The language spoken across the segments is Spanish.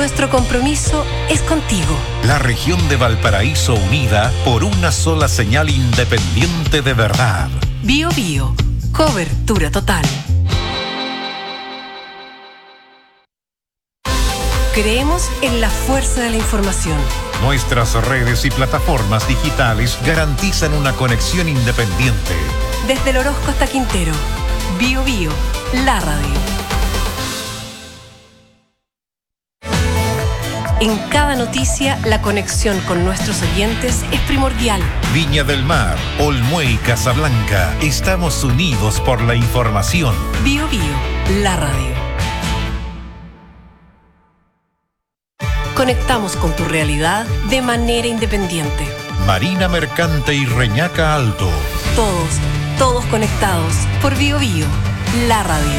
Nuestro compromiso es contigo. La región de Valparaíso unida por una sola señal independiente de verdad. Bío Bío, cobertura total. Creemos en la fuerza de la información. Nuestras redes y plataformas digitales garantizan una conexión independiente. Desde el Orozco hasta Quintero, Bío Bío, la radio. En cada noticia, la conexión con nuestros oyentes es primordial. Viña del Mar, Olmué y Casablanca, estamos unidos por la información. Bío Bío, la radio. Conectamos con tu realidad de manera independiente. Marina Mercante y Reñaca Alto. Todos conectados por Bío Bío, la radio.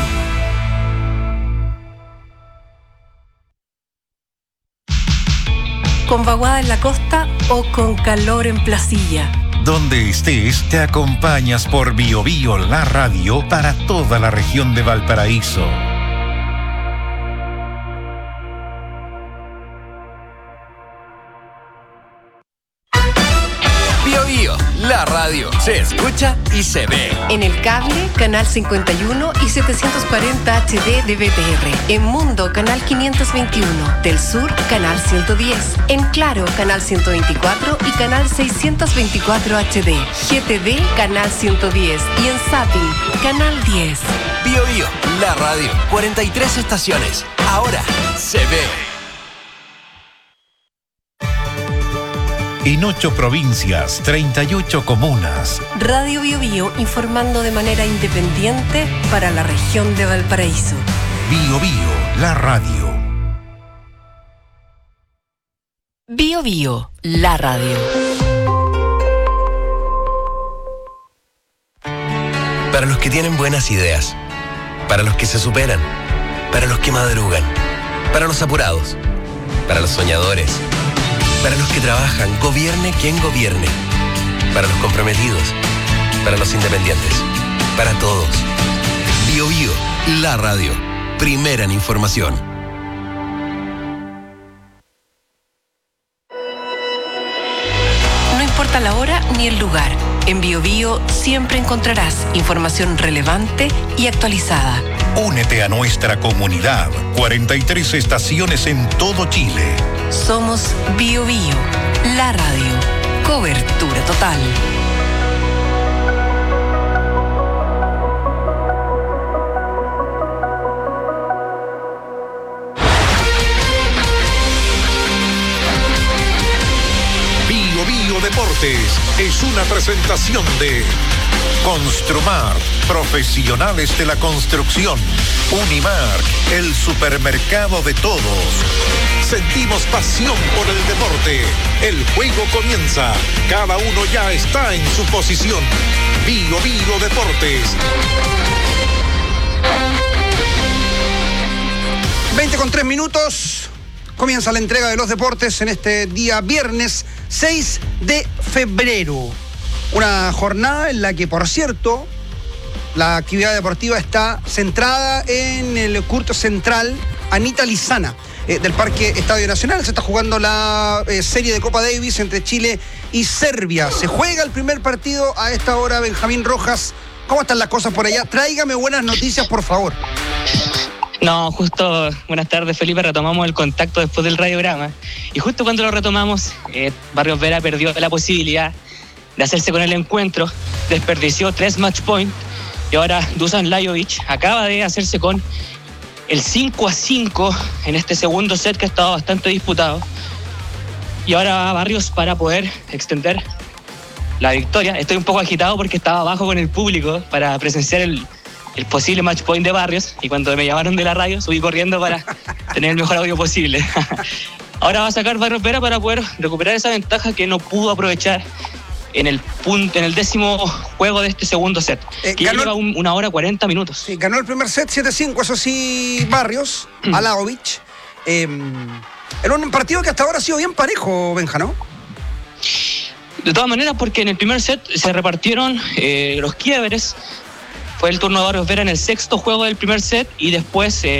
Con vaguada en la costa o con calor en Placilla. Donde estés, te acompañas por Bío Bío, la radio, para toda la región de Valparaíso. Bío Bío, la radio, se escucha y se ve. En el cable, canal 51 y 740 HD de BTR. En Mundo, canal 521. Del Sur, canal 110. En Claro, canal 124 y canal 624 HD. GTV, canal 110. Y en Zapping, canal 10. Bío Bío, la radio, 43 estaciones. Ahora se ve. En 8 provincias, 38 comunas. Radio Bío Bío informando de manera independiente para la región de Valparaíso. Bío Bío, la radio. Bío Bío, la radio. Para los que tienen buenas ideas, para los que se superan, para los que madrugan, para los apurados, para los soñadores, para los que trabajan, gobierne quien gobierne, para los comprometidos, para los independientes, para todos. Bío Bío, la radio, primera en información. No importa la hora ni el lugar, en Bío Bío siempre encontrarás información relevante y actualizada. Únete a nuestra comunidad. 43 estaciones en todo Chile. Somos Bío Bío, la radio. Cobertura total. Bío Bío Deportes es una presentación de Construmar, profesionales de la construcción. Unimark, el supermercado de todos. Sentimos pasión por el deporte. El juego comienza. Cada uno ya está en su posición. Bío Bío Deportes. 20:03. Comienza la entrega de los deportes en este día viernes 6 de febrero. Una jornada en la que, por cierto, la actividad deportiva está centrada en el curso central Anita Lizana del Parque Estadio Nacional. Se está jugando la serie de Copa Davis entre Chile y Serbia. Se juega el primer partido a esta hora. Benjamín Rojas, ¿cómo están las cosas por allá? Tráigame buenas noticias, por favor. No, justo, buenas tardes, Felipe, retomamos el contacto después del radiograma. Y justo cuando lo retomamos, Barrios Vera perdió la posibilidad de hacerse con el encuentro, desperdició 3 match points y ahora Dusan Lajovic acaba de hacerse con el 5-5 en este segundo set que ha estado bastante disputado. Y ahora va Barrios para poder extender la victoria. Estoy un poco agitado porque estaba abajo con el público para presenciar el posible match point de Barrios, y cuando me llamaron de la radio subí corriendo para tener el mejor audio posible. Ahora va a sacar Barrios Vera para poder recuperar esa ventaja que no pudo aprovechar en el 10º juego de este segundo set, que ya lleva 1 hora 40 minutos. Sí, ganó el primer set 7-5, eso sí, Barrios, a Lajovic. Era un partido que hasta ahora ha sido bien parejo, Benja, ¿no? De todas maneras, porque en el primer set se repartieron los quiebres. Fue el turno de Barrios Vera en el 6º juego del primer set, y después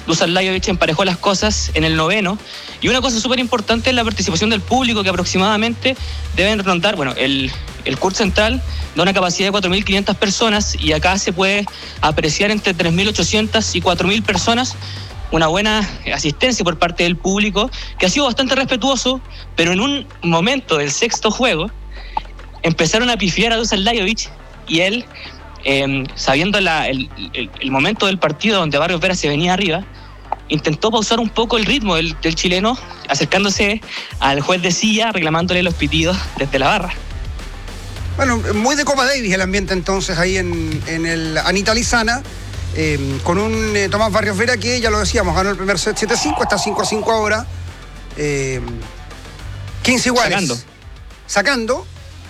Dusan Lajovic emparejó las cosas en el 9º. Y una cosa súper importante es la participación del público, que aproximadamente deben rondar, bueno, el court central da una capacidad de 4.500 personas y acá se puede apreciar entre 3.800 y 4.000 personas. Una buena asistencia por parte del público, que ha sido bastante respetuoso, pero en un momento del sexto juego empezaron a pifiar a Dusan Lajovic y él, sabiendo el momento del partido donde Barrios Vera se venía arriba, intentó pausar un poco el ritmo del chileno, acercándose al juez de silla, reclamándole los pitidos desde la barra. Bueno, muy de Copa Davis el ambiente entonces ahí en el Anita Lizana, con un Tomás Barrios Vera que, ya lo decíamos, ganó el primer set 7-5, está 5-5 ahora. 15 iguales. Sacando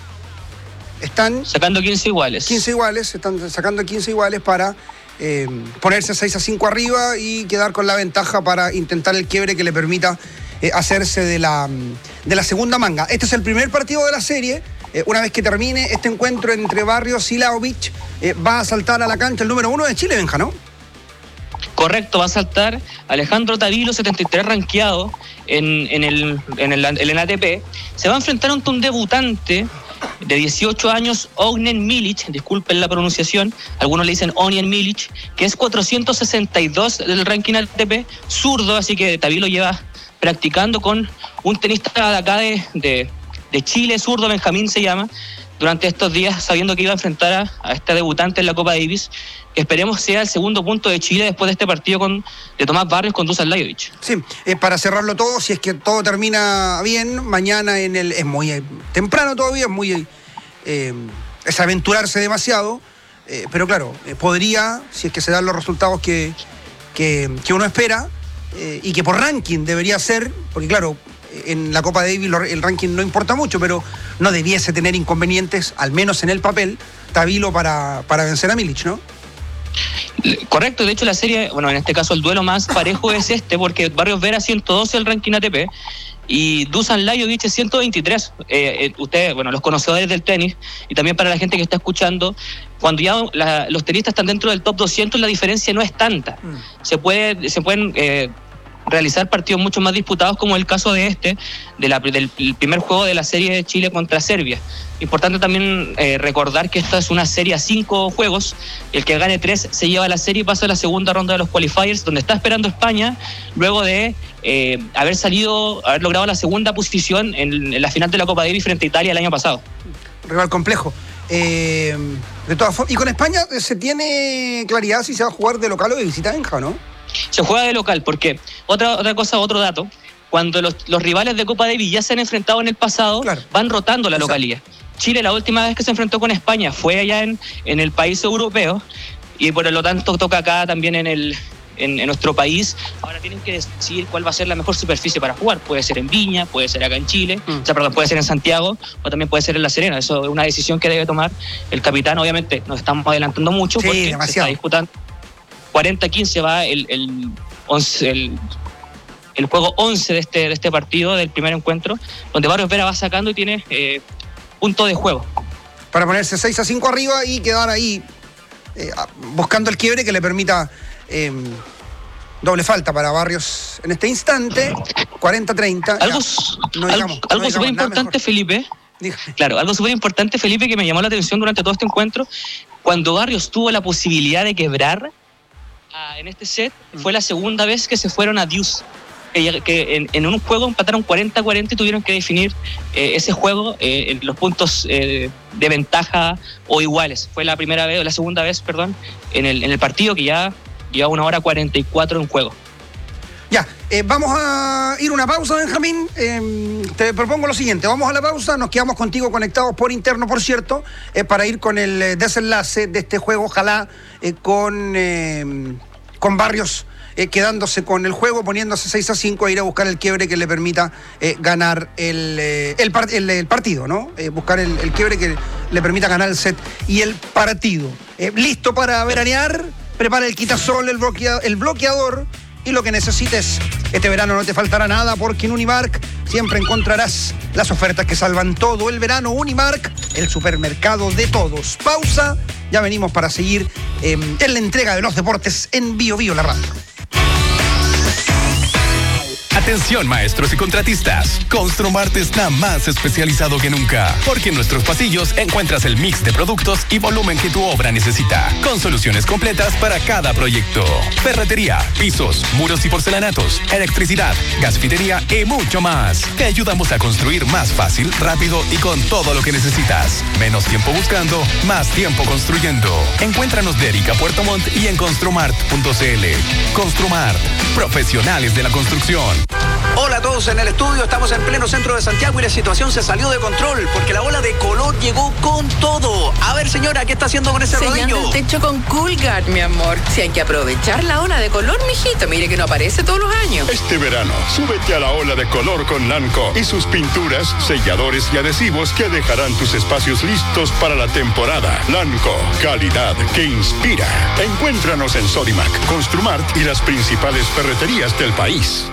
15 iguales. 15 iguales, están sacando 15 iguales para ponerse 6-5 arriba y quedar con la ventaja para intentar el quiebre que le permita hacerse de la segunda manga. Este es el primer partido de la serie. Una vez que termine este encuentro entre Barrios y Lajovic, va a saltar a la cancha el número 1 de Chile, Benja, ¿no? Correcto, va a saltar Alejandro Tavilo, 73 rankeado en el ATP. Se va a enfrentar ante un debutante de 18 años, Ognen Milic, disculpen la pronunciación, algunos le dicen Onion Milic, que es 462 del ranking ATP, zurdo, así que Tavilo lleva practicando con un tenista de acá de Chile, zurdo, Benjamín se llama, durante estos días, sabiendo que iba a enfrentar a este debutante en la Copa Davis, que esperemos sea el segundo punto de Chile después de este partido de Tomás Barrios con Dusan Lajovic. Sí, para cerrarlo todo, si es que todo termina bien, mañana es muy temprano todavía, es aventurarse demasiado, pero claro, podría, si es que se dan los resultados que uno espera, y que por ranking debería ser, porque claro, en la Copa Davis el ranking no importa mucho, pero no debiese tener inconvenientes, al menos en el papel, Tavilo para vencer a Milic, ¿no? Correcto, de hecho la serie, bueno, en este caso el duelo más parejo es porque Barrios Vera 112 el ranking ATP y Dusan Lajovic 123. Ustedes, bueno, los conocedores del tenis y también para la gente que está escuchando, cuando ya los tenistas están dentro del top 200 la diferencia no es tanta. Se pueden realizar partidos mucho más disputados, como el caso de del primer juego de la serie de Chile contra Serbia. Importante también recordar que esta es una serie a 5 juegos, el que gane 3 se lleva la serie y pasa a la segunda ronda de los qualifiers, donde está esperando España, luego de haber logrado la segunda posición en la final de la Copa Davis frente a Italia el año pasado. Rival complejo. De todas formas, y con España se tiene claridad si se va a jugar de local o de visita, Benja, ¿no? Se juega de local porque, otro dato, cuando los rivales de Copa Davis ya se han enfrentado en el pasado, claro, van rotando la localía. Chile la última vez que se enfrentó con España fue allá en el país europeo y por lo tanto toca acá también en nuestro país. Ahora tienen que decidir cuál va a ser la mejor superficie para jugar. Puede ser en Viña, puede ser acá en Chile, puede ser en Santiago o también puede ser en La Serena. Eso es una decisión que debe tomar el capitán. Obviamente nos estamos adelantando mucho porque demasiado. Se está disputando 40-15 va el juego 11 de este partido, del primer encuentro, donde Barrios Vera va sacando y tiene punto de juego. Para ponerse 6-5 arriba y quedar ahí buscando el quiebre que le permita doble falta para Barrios en este instante, 40-30. Algo súper importante, Felipe. Claro, algo súper importante, Felipe, que me llamó la atención durante todo este encuentro, cuando Barrios tuvo la posibilidad de quebrar en este set, fue la segunda vez que se fueron a deuce, que en un juego empataron 40-40 y tuvieron que definir ese juego en los puntos de ventaja o iguales. Fue la segunda vez, en el partido, que ya lleva 1 hora 44 en juego. Ya, vamos a ir a una pausa, Benjamín. Te propongo lo siguiente, vamos a la pausa, nos quedamos contigo conectados por interno, por cierto, para ir con el desenlace de este juego, ojalá con Barrios quedándose con el juego, poniéndose 6-5, a ir a buscar el quiebre que le permita ganar el partido, ¿no? Buscar el quiebre que le permita ganar el set y el partido. Listo para veranear, prepara el quitasol, el bloqueador, y lo que necesites. Este verano no te faltará nada, porque en Unimark siempre encontrarás las ofertas que salvan todo el verano. Unimark, el supermercado de todos. Pausa, ya venimos para seguir en la entrega de los deportes en Bio Bio, la radio. Atención maestros y contratistas, Construmart está más especializado que nunca, porque en nuestros pasillos encuentras el mix de productos y volumen que tu obra necesita, con soluciones completas para cada proyecto. Ferretería, pisos, muros y porcelanatos, electricidad, gasfitería y mucho más. Te ayudamos a construir más fácil, rápido y con todo lo que necesitas. Menos tiempo buscando, más tiempo construyendo. Encuéntranos de Erika Puerto Montt y en construmart.cl. Construmart, profesionales de la construcción. Hola a todos en el estudio, estamos en pleno centro de Santiago y la situación se salió de control porque la ola de color llegó con todo. A ver, señora, ¿qué está haciendo con ese rodillo? Sellando el techo con Coolguard, mi amor. Si hay que aprovechar la ola de color, mijito, mire que no aparece todos los años. Este verano, súbete a la ola de color con Lanco y sus pinturas, selladores y adhesivos que dejarán tus espacios listos para la temporada. Lanco, calidad que inspira. Encuéntranos en Sodimac, Construmart y las principales ferreterías del país.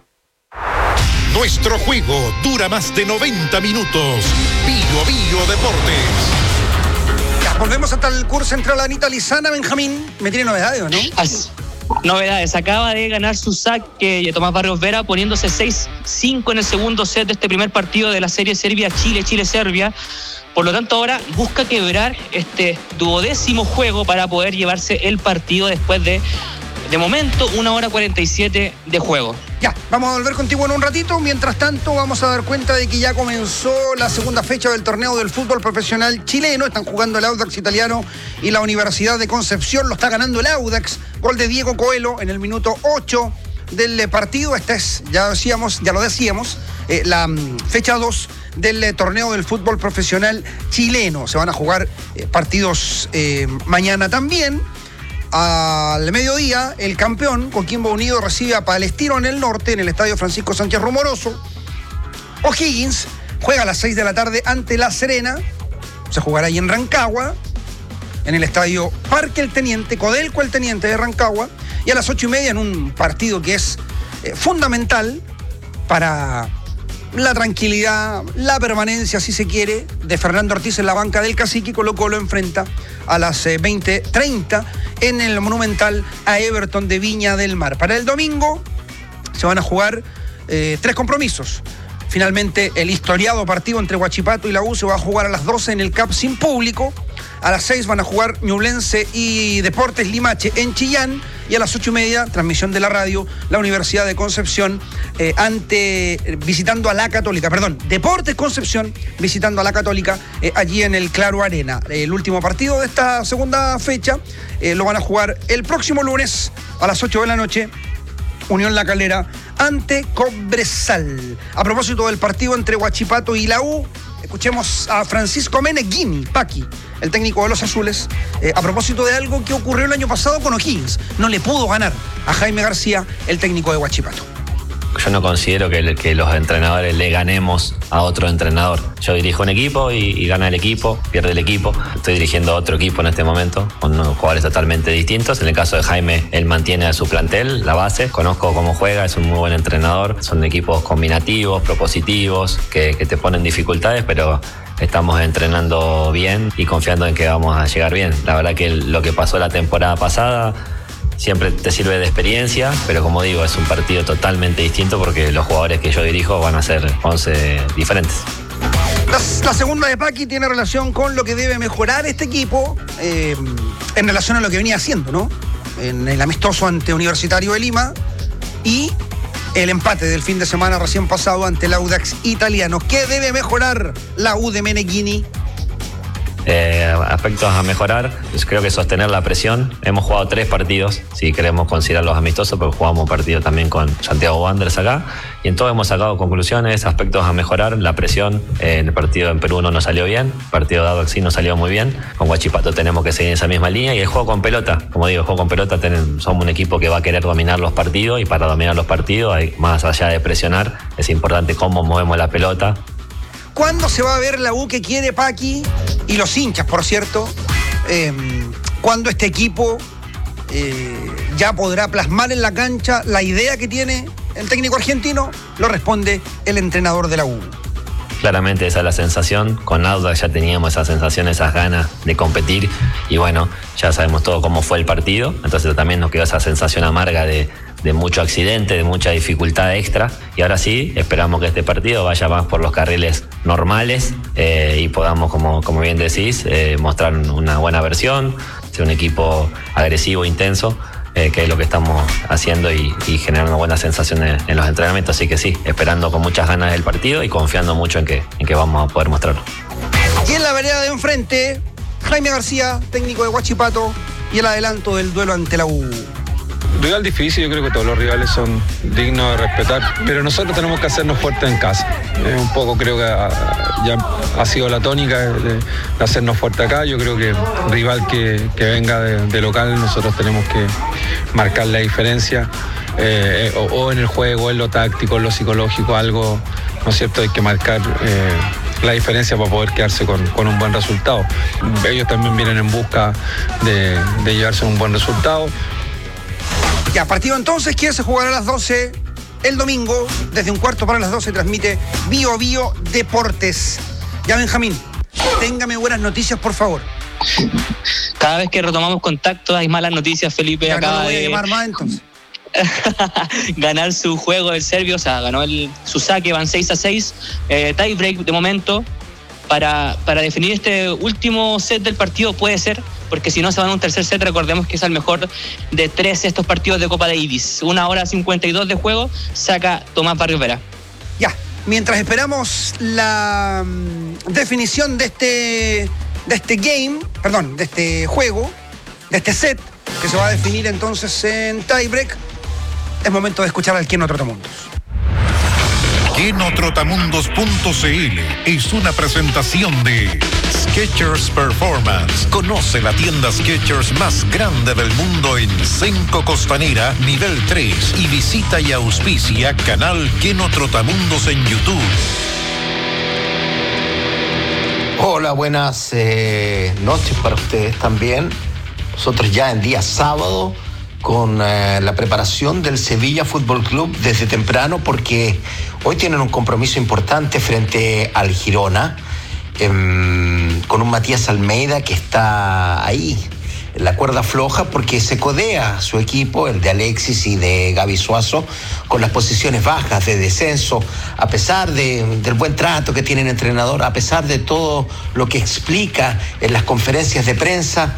Nuestro juego dura más de 90 minutos. Bio Deportes. Ya, volvemos hasta el curso central. Anita Lizana, Benjamín. ¿Me tiene novedades o no? Novedades. Acaba de ganar su saque Tomás Barrios Vera, poniéndose 6-5 en el segundo set de este primer partido de la serie Serbia-Chile, Chile-Serbia. Por lo tanto, ahora busca quebrar este 12º juego para poder llevarse el partido después de momento, 1 hora 47 de juego. Ya, vamos a volver contigo en un ratito. Mientras tanto, vamos a dar cuenta de que ya comenzó la segunda fecha del torneo del fútbol profesional chileno. Están jugando el Audax italiano y la Universidad de Concepción. Lo está ganando el Audax. Gol de Diego Coelho en el minuto 8 del partido. Esta es, ya lo decíamos, la fecha 2 del torneo del fútbol profesional chileno. Se van a jugar partidos mañana también. Al mediodía, el campeón, Coquimbo Unido, recibe a Palestino en el norte, en el estadio Francisco Sánchez Rumoroso. O'Higgins juega a las 6 de la tarde ante La Serena. Se jugará ahí en Rancagua, en el estadio Parque El Teniente, Codelco El Teniente de Rancagua. Y a las 8:30 en un partido que es fundamental para la tranquilidad, la permanencia, si se quiere, de Fernando Ortiz en la banca del Cacique. Colo-Colo enfrenta a las 20:30 en el Monumental a Everton de Viña del Mar. Para el domingo se van a jugar 3 compromisos. Finalmente, el historiado partido entre Huachipato y la U se va a jugar a las 12 en el CAP sin público. A las 6 van a jugar Ñublense y Deportes Limache en Chillán. Y a las 8:30, transmisión de la radio, la Universidad de Concepción visitando a la Católica. Deportes Concepción visitando a la Católica allí en el Claro Arena. El último partido de esta segunda fecha lo van a jugar el próximo lunes a las 8 de la noche. Unión La Calera ante Cobresal. A propósito del partido entre Huachipato y la U, escuchemos a Francisco Meneghini, Paqui, el técnico de los azules, a propósito de algo que ocurrió el año pasado con O'Higgins. No le pudo ganar a Jaime García, el técnico de Huachipato. Yo no considero que los entrenadores le ganemos a otro entrenador. Yo dirijo un equipo y gana el equipo, pierde el equipo. Estoy dirigiendo otro equipo en este momento, con unos jugadores totalmente distintos. En el caso de Jaime, él mantiene a su plantel, la base. Conozco cómo juega, es un muy buen entrenador. Son equipos combinativos, propositivos, que te ponen dificultades, pero estamos entrenando bien y confiando en que vamos a llegar bien. La verdad que lo que pasó la temporada pasada siempre te sirve de experiencia, pero como digo, es un partido totalmente distinto porque los jugadores que yo dirijo van a ser 11 diferentes. La segunda de Paqui tiene relación con lo que debe mejorar este equipo en relación a lo que venía haciendo, ¿no? En el amistoso ante Universitario de Lima y el empate del fin de semana recién pasado ante el Audax italiano. ¿Qué debe mejorar la U de Meneghini? Aspectos a mejorar, pues creo que sostener la presión. Hemos jugado 3 partidos, si queremos considerarlos amistosos, pero jugamos un partido también con Santiago Wanderers acá, y en todo hemos sacado conclusiones, aspectos a mejorar. La presión, el partido en Perú no nos salió bien, el partido de Audax sí nos salió muy bien. Con Huachipato tenemos que seguir en esa misma línea, y el juego con pelota, como digo, el juego con pelota, somos un equipo que va a querer dominar los partidos, y para dominar los partidos, más allá de presionar, es importante cómo movemos la pelota. ¿Cuándo se va a ver la U que quiere Paqui y los hinchas, por cierto? ¿Cuándo este equipo ya podrá plasmar en la cancha la idea que tiene el técnico argentino? Lo responde el entrenador de la U. Claramente esa es la sensación. Con Audax ya teníamos esa sensación, esas ganas de competir, y bueno, ya sabemos todo cómo fue el partido, entonces también nos quedó esa sensación amarga de de mucho accidente, de mucha dificultad extra, y ahora sí, esperamos que este partido vaya más por los carriles normales y podamos, como bien decís, mostrar una buena versión, ser un equipo agresivo, intenso, que es lo que estamos haciendo y generando buenas sensaciones en los entrenamientos. Así que sí, esperando con muchas ganas el partido y confiando mucho en que vamos a poder mostrarlo. Y en la vereda de enfrente, Jaime García, técnico de Huachipato, y el adelanto del duelo ante la U. Rival difícil, yo creo que todos los rivales son dignos de respetar, pero nosotros tenemos que hacernos fuertes en casa. Un poco creo que ya ha sido la tónica de hacernos fuertes acá. Yo creo que rival que venga de local, nosotros tenemos que marcar la diferencia, o en el juego, en lo táctico, en lo psicológico, algo, ¿no es cierto? Hay que marcar la diferencia para poder quedarse con un buen resultado. Ellos también vienen en busca de llevarse un buen resultado. Ya, partido entonces que se jugará a las 12 el domingo, desde 11:45 transmite Bio Bio Deportes. Ya, Benjamín, téngame buenas noticias, por favor. Cada vez que retomamos contacto hay malas noticias. Felipe ya acaba no lo voy a de llamar más entonces. ganar su juego del serbio, o sea, ganó su saque, van 6-6, tie break de momento. Para definir este último set del partido puede ser, porque si no se van a un tercer set. Recordemos que es el mejor de 3 estos partidos de Copa Davis. 1:52 de juego, saca Tomás Barrios Vera. Ya, mientras esperamos la definición de este juego, de este set, que se va a definir entonces en tiebreak, es momento de escuchar al Keno Trotamundos. Kenotrotamundos.cl es una presentación de Skechers Performance. Conoce la tienda Skechers más grande del mundo en Senco Costanera, nivel 3. Y visita y auspicia canal Keno Trotamundos en YouTube. Hola, buenas noches para ustedes también. Nosotros ya en día sábado con la preparación del Sevilla Fútbol Club desde temprano, porque hoy tienen un compromiso importante frente al Girona, con un Matías Almeida que está ahí en la cuerda floja, porque se codea su equipo, el de Alexis y de Gaby Suazo, con las posiciones bajas de descenso, a pesar del buen trato que tiene el entrenador, a pesar de todo lo que explica en las conferencias de prensa.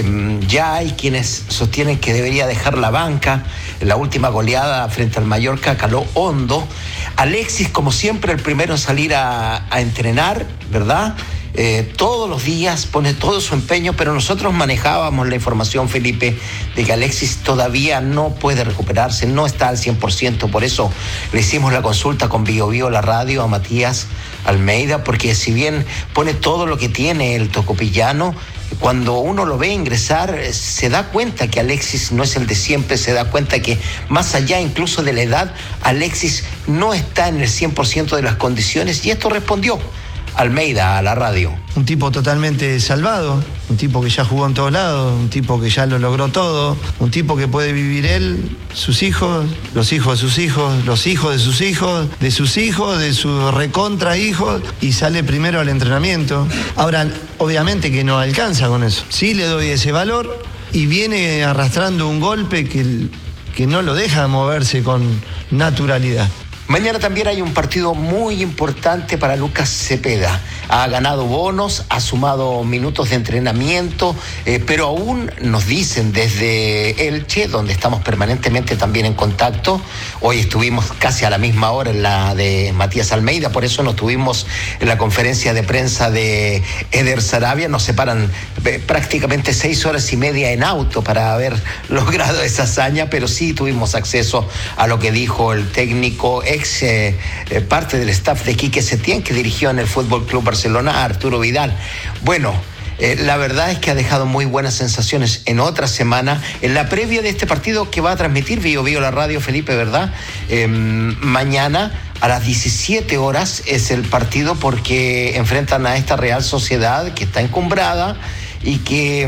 Ya hay quienes sostienen que debería dejar la banca. En la última goleada frente al Mallorca caló hondo. Alexis, como siempre, el primero en salir a entrenar, ¿verdad? Todos los días pone todo su empeño, pero nosotros manejábamos la información, Felipe, de que Alexis todavía no puede recuperarse, no está al 100%, por eso le hicimos la consulta con Bio Bio, la radio, a Matías Almeida, porque si bien pone todo lo que tiene el tocopillano, cuando uno lo ve ingresar, se da cuenta que Alexis no es el de siempre, se da cuenta que más allá incluso de la edad, Alexis no está en el 100% de las condiciones, y esto respondió Almeida a la radio. Un tipo totalmente salvado, un tipo que ya jugó en todos lados, un tipo que ya lo logró todo, un tipo que puede vivir él, sus hijos, los hijos de sus hijos, los hijos de sus hijos, de sus hijos, de sus recontra hijos, y sale primero al entrenamiento. Ahora, obviamente que no alcanza con eso. Sí le doy ese valor, y viene arrastrando un golpe que no lo deja moverse con naturalidad. Mañana también hay un partido muy importante para Lucas Cepeda. Ha ganado bonos, ha sumado minutos de entrenamiento, pero aún nos dicen desde Elche, donde estamos permanentemente también en contacto. Hoy estuvimos casi a la misma hora en la de Matías Almeida, por eso no estuvimos en la conferencia de prensa de Eder Sarabia. Nos separan prácticamente 6 horas y media en auto para haber logrado esa hazaña, pero sí tuvimos acceso a lo que dijo el técnico parte del staff de Quique Setién, que dirigió en el Fútbol Club Barcelona, Arturo Vidal. Bueno, la verdad es que ha dejado muy buenas sensaciones en otra semana, en la previa de este partido que va a transmitir Bio Bio, la radio, Felipe, ¿verdad? Mañana a las 17 horas es el partido, porque enfrentan a esta Real Sociedad que está encumbrada y que,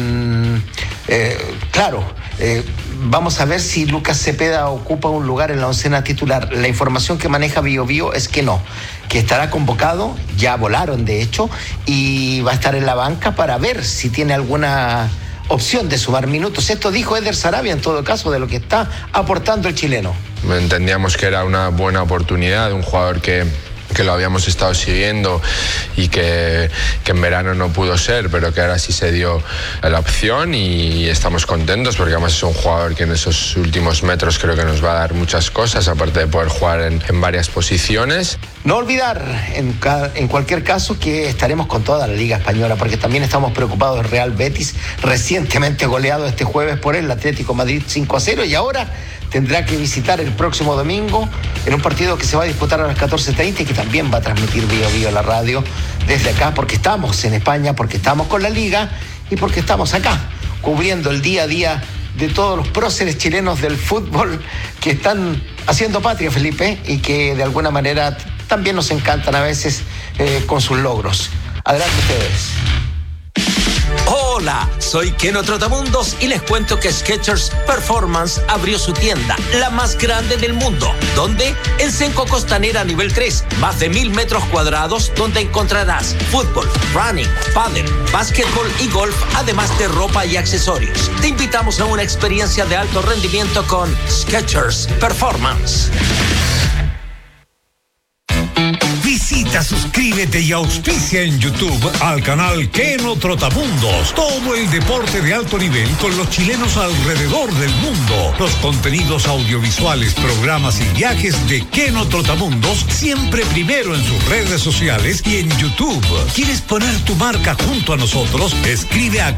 vamos a ver si Lucas Cepeda ocupa un lugar en la oncena titular. La información que maneja Bio Bio es que no, que estará convocado, ya volaron de hecho, y va a estar en la banca para ver si tiene alguna opción de sumar minutos. Esto dijo Eder Sarabia en todo caso de lo que está aportando el chileno. Entendíamos que era una buena oportunidad de un jugador que lo habíamos estado siguiendo y que en verano no pudo ser, pero que ahora sí se dio la opción y estamos contentos porque además es un jugador que en esos últimos metros creo que nos va a dar muchas cosas, aparte de poder jugar en varias posiciones. No olvidar, en cualquier caso, que estaremos con toda la Liga Española, porque también estamos preocupados del Real Betis, recientemente goleado este jueves por el Atlético Madrid 5-0, y ahora tendrá que visitar el próximo domingo en un partido que se va a disputar a las 14:30 y que también va a transmitir Bío Bío la radio desde acá, porque estamos en España, porque estamos con la Liga y porque estamos acá cubriendo el día a día de todos los próceres chilenos del fútbol que están haciendo patria, Felipe, y que de alguna manera también nos encantan a veces con sus logros. Adelante ustedes. Hola, soy Keno Trotamundos y les cuento que Skechers Performance abrió su tienda, la más grande del mundo. ¿Dónde? En Senco Costanera nivel 3, más de 1000 metros cuadrados, donde encontrarás fútbol, running, pádel, básquetbol y golf, además de ropa y accesorios. Te invitamos a una experiencia de alto rendimiento con Skechers Performance. Visita, suscríbete y auspicia en YouTube al canal Keno Trotamundos. Todo el deporte de alto nivel con los chilenos alrededor del mundo. Los contenidos audiovisuales, programas y viajes de Keno Trotamundos siempre primero en sus redes sociales y en YouTube. ¿Quieres poner tu marca junto a nosotros? Escribe a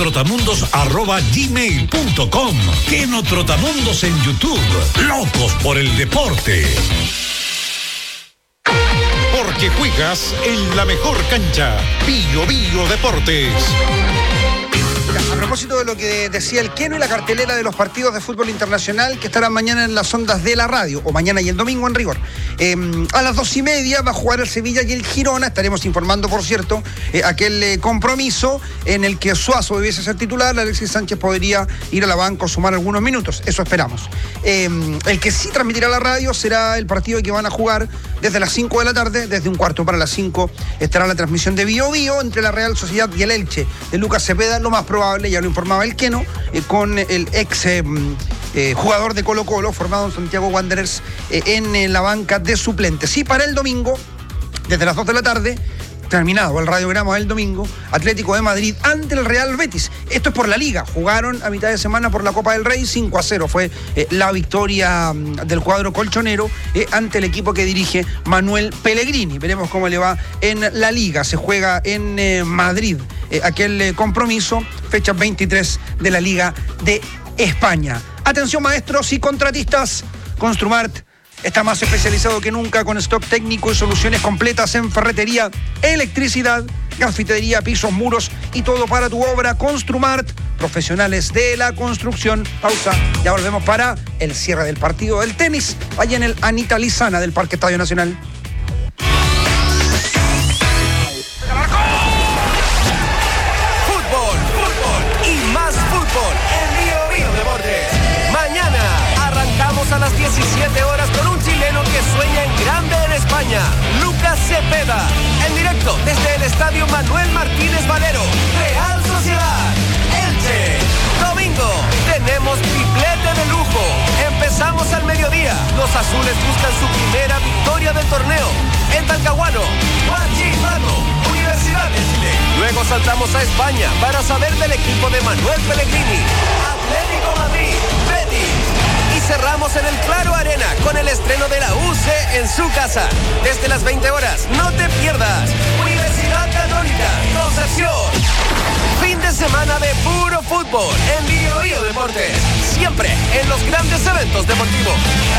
kenotrotamundos@gmail.com. Keno Trotamundos en YouTube. Locos por el deporte. Porque juegas en la mejor cancha. Bío Bío Deportes. A propósito de lo que decía el Keno y la cartelera de los partidos de fútbol internacional que estarán mañana en las ondas de la radio, o mañana y el domingo en rigor. A las 2:30 va a jugar el Sevilla y el Girona. Estaremos informando, por cierto, aquel compromiso en el que Suazo debiese ser titular. Alexis Sánchez podría ir a la banca o sumar algunos minutos. Eso esperamos. El que sí transmitirá la radio será el partido que van a jugar desde las 5 de la tarde. Desde un cuarto para las 5 estará la transmisión de Bío Bío entre la Real Sociedad y el Elche de Lucas Cepeda. Lo más probable, ya lo informaba el Keno, con el ex jugador de Colo Colo, formado en Santiago Wanderers, en la banca de suplentes. Y para el domingo, desde las 2 de la tarde, terminado el radiograma del domingo, Atlético de Madrid ante el Real Betis. Esto es por la Liga. Jugaron a mitad de semana por la Copa del Rey. 5-0 fue la victoria del cuadro colchonero ante el equipo que dirige Manuel Pellegrini. Veremos cómo le va en la Liga. Se juega en Madrid aquel compromiso, fecha 23 de la Liga de España. Atención, maestros y contratistas. Construmart está más especializado que nunca, con stock técnico y soluciones completas en ferretería, electricidad, gafitería, pisos, muros y todo para tu obra. Construmart, profesionales de la construcción. Pausa, ya volvemos para el cierre del partido del tenis, allá en el Anita Lizana del Parque Estadio Nacional. Fútbol y más fútbol en Bío Bío Deportes. Mañana arrancamos a las 17 horas con un chileno que sueña en grande en España, Lucas Cepeda, en directo desde el Estadio Manuel Martínez Valero. Real Sociedad, Elche. Domingo tenemos triplete de lujo. Empezamos al mediodía. Los azules buscan su primera victoria del torneo en Talcahuano, Huachipato, Universidad de Chile. Luego saltamos a España para saber del equipo de Manuel Pellegrini, Atlético Madrid, Betis. Y cerramos en el Claro Arena con el estreno de la UC en su casa. Desde las 20 horas, no te pierdas. Universidad Católica, Concepción. Fin de semana de puro fútbol en Bío Bío Deportes. Siempre en los grandes eventos deportivos.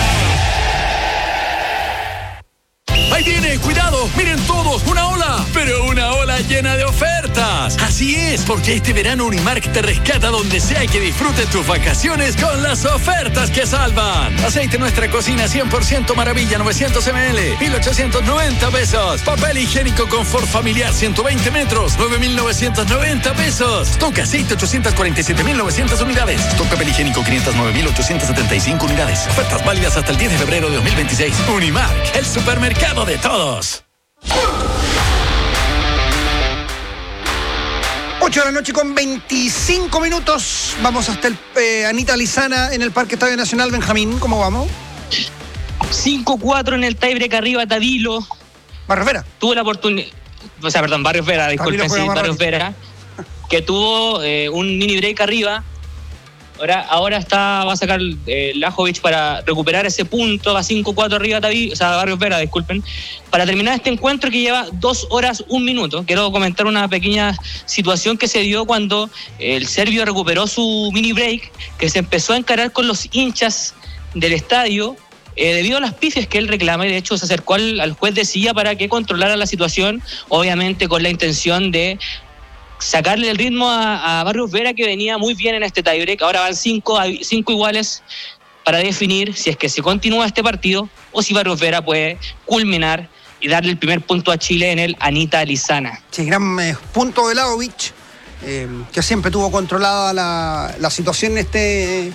¡Ahí viene! ¡Cuidado! ¡Miren todos! ¡Una ola! ¡Pero una ola llena de ofertas! Así es, porque este verano Unimark te rescata donde sea y que disfrutes tus vacaciones con las ofertas que salvan. Aceite Nuestra Cocina 100% Maravilla 900 ml, 1,890 pesos. Papel higiénico Confort Familiar 120 metros, 9,990 pesos. Stock aceite 847,900 unidades. Stock papel higiénico 509,875 unidades. Ofertas válidas hasta el 10 de febrero de 2026. Unimark, el supermercado de todos. 8 de la noche con 25 minutos. Vamos hasta el Anita Lizana en el Parque Estadio Nacional. Benjamín, ¿cómo vamos? 5-4 en el tiebreak arriba Tavilo. Barrios Vera. Tuvo la oportunidad. Barrios Vera, disculpen, sí, Barrios Vera. Que tuvo un mini break arriba. Ahora va a sacar Lajovic para recuperar ese punto. Va 5-4 arriba Barrios Vera, disculpen. Para terminar este encuentro que lleva 2 horas 1 minuto. Quiero comentar una pequeña situación que se dio cuando el serbio recuperó su mini break, que se empezó a encarar con los hinchas del estadio. Debido a las pifias que él reclama, y de hecho se acercó al juez de silla para que controlara la situación, obviamente con la intención de sacarle el ritmo a Barrios Vera, que venía muy bien en este tiebreak. Ahora van 5 iguales para definir si es que se continúa este partido o si Barrios Vera puede culminar y darle el primer punto a Chile en el Anita Lizana. Sí, gran punto de Lajovic, que siempre tuvo controlada la situación en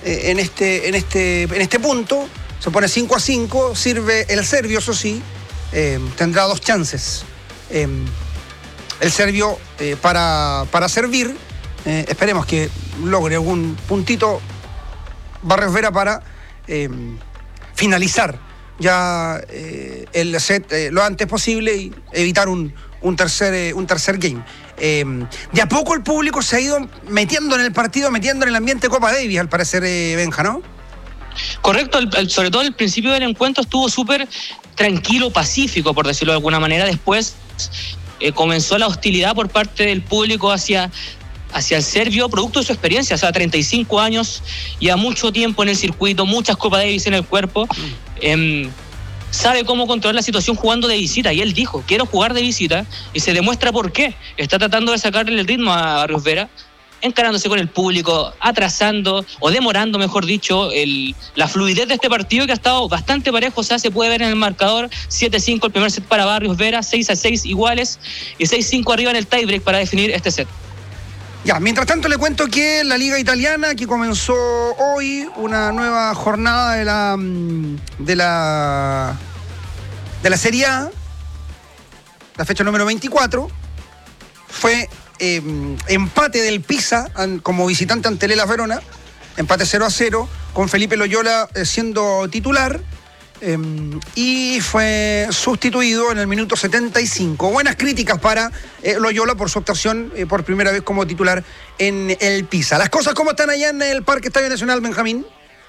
este punto. Se pone 5-5, sirve el serbio, eso sí, tendrá 2 chances. El serbio para servir. Esperemos que logre algún puntito Barrios Vera para finalizar ya el set lo antes posible y evitar un tercer game. De a poco el público se ha ido metiendo en el partido, metiendo en el ambiente Copa Davis, al parecer, Benja, ¿no? Correcto, sobre todo el principio del encuentro estuvo súper tranquilo, pacífico, por decirlo de alguna manera. Después comenzó la hostilidad por parte del público hacia el serbio, producto de su experiencia, 35 años, ya mucho tiempo en el circuito, muchas Copa Davis en el cuerpo, sabe cómo controlar la situación jugando de visita, y él dijo, quiero jugar de visita, y se demuestra por qué. Está tratando de sacarle el ritmo a Barrios Vera, encarándose con el público, atrasando o demorando, mejor dicho, la fluidez de este partido, que ha estado bastante parejo. O sea, se puede ver en el marcador 7-5 el primer set para Barrios Vera, 6-6 iguales y 6-5 arriba en el tiebreak para definir este set. Ya, mientras tanto le cuento que la Liga Italiana, que comenzó hoy una nueva jornada de la Serie A, la fecha número 24, fue empate del Pisa como visitante ante el Hellas Verona, empate 0-0, con Felipe Loyola siendo titular, y fue sustituido en el minuto 75. Buenas críticas para Loyola por su actuación por primera vez como titular en el Pisa. ¿Las cosas cómo están allá en el Parque Estadio Nacional, Benjamín?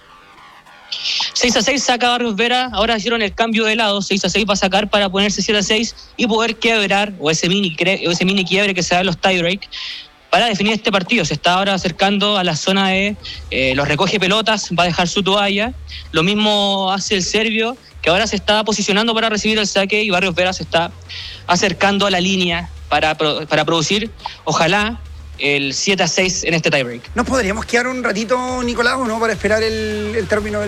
6-6 saca Barrios Vera, ahora hicieron el cambio de lado, 6-6 va a sacar para ponerse 7-6 y poder quebrar, o ese mini quiebre que se da en los tiebreak, para definir este partido. Se está ahora acercando a la zona de los recoge pelotas, va a dejar su toalla. Lo mismo hace el serbio, que ahora se está posicionando para recibir el saque, y Barrios Vera se está acercando a la línea para producir, ojalá, el 7-6 en este tiebreak. ¿Nos podríamos quedar un ratito, Nicolás, o no, para esperar el término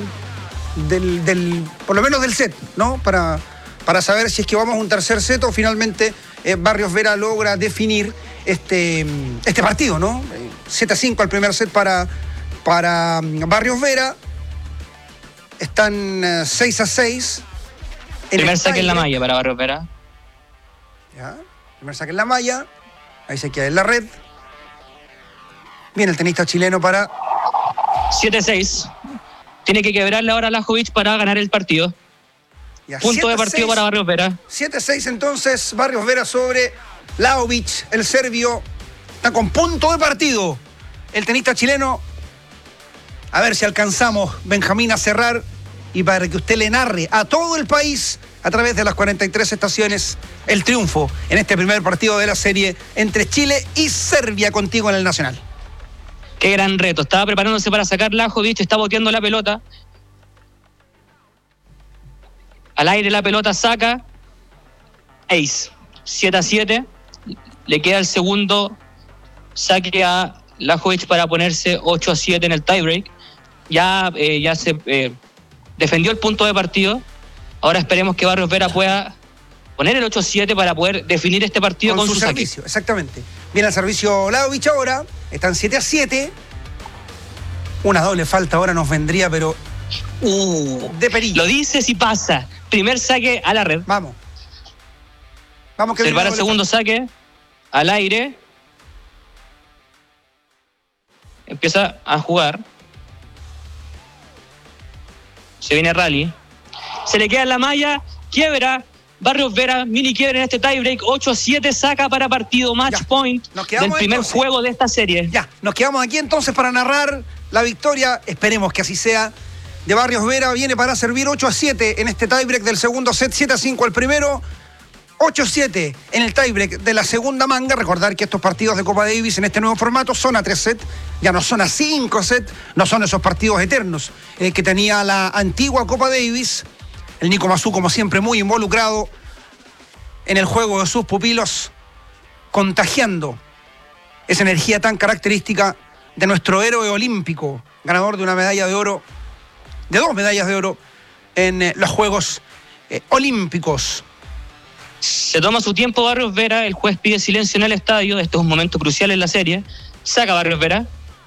del por lo menos del set, ¿no? Para saber si es que vamos a un tercer set o finalmente Barrios Vera logra definir este partido, ¿no? 7-5 el primer set para Barrios Vera. Están 6-6. Primer saque en la malla para Barrios Vera. Ya, primer saque en la malla. Ahí se queda en la red. Viene el tenista chileno para 7-6. Tiene que quebrarle ahora a Lajovic para ganar el partido. Ya, punto de partido para Barrios Vera. 7-6 entonces, Barrios Vera sobre Lajovic. El serbio está con punto de partido. El tenista chileno. A ver si alcanzamos, Benjamín, a cerrar y para que usted le narre a todo el país, a través de las 43 estaciones, el triunfo en este primer partido de la serie entre Chile y Serbia, contigo en el Nacional. Qué gran reto. Estaba preparándose para sacar Lajovic, está boteando la pelota. Al aire la pelota saca. Ace. 7-7. Le queda el segundo saque a Lajovic para ponerse 8-7 en el tiebreak. Ya se defendió el punto de partido. Ahora esperemos que Barrios Vera pueda poner el 8-7 para poder definir este partido con su servicio. Saque. Exactamente. Viene el servicio Lajovic ahora. Están 7-7. Una doble falta ahora nos vendría, pero de perillo. Lo dices y pasa. Primer saque a la red. Vamos que observar el segundo saque al aire. empieza a jugar. Se viene Rally. Se le queda en la malla, quiebra. Barrios Vera, mini quiebra en este tiebreak, 8-7, saca para partido, match point del primer juego de esta serie. Ya, nos quedamos aquí entonces para narrar la victoria, esperemos que así sea, de Barrios Vera. Viene para servir 8-7 en este tiebreak del segundo set, 7-5 el primero, 8-7 en el tiebreak de la segunda manga. Recordar que estos partidos de Copa Davis en este nuevo formato son a 3 sets, ya no son a 5 sets, no son esos partidos eternos que tenía la antigua Copa Davis. El Nico Mazú, como siempre, muy involucrado en el juego de sus pupilos, contagiando esa energía tan característica de nuestro héroe olímpico, ganador de una medalla de oro, de 2 medallas de oro en los Juegos Olímpicos. Se toma su tiempo Barrios Vera, el juez pide silencio en el estadio, esto es un momento crucial en la serie, saca Barrios Vera.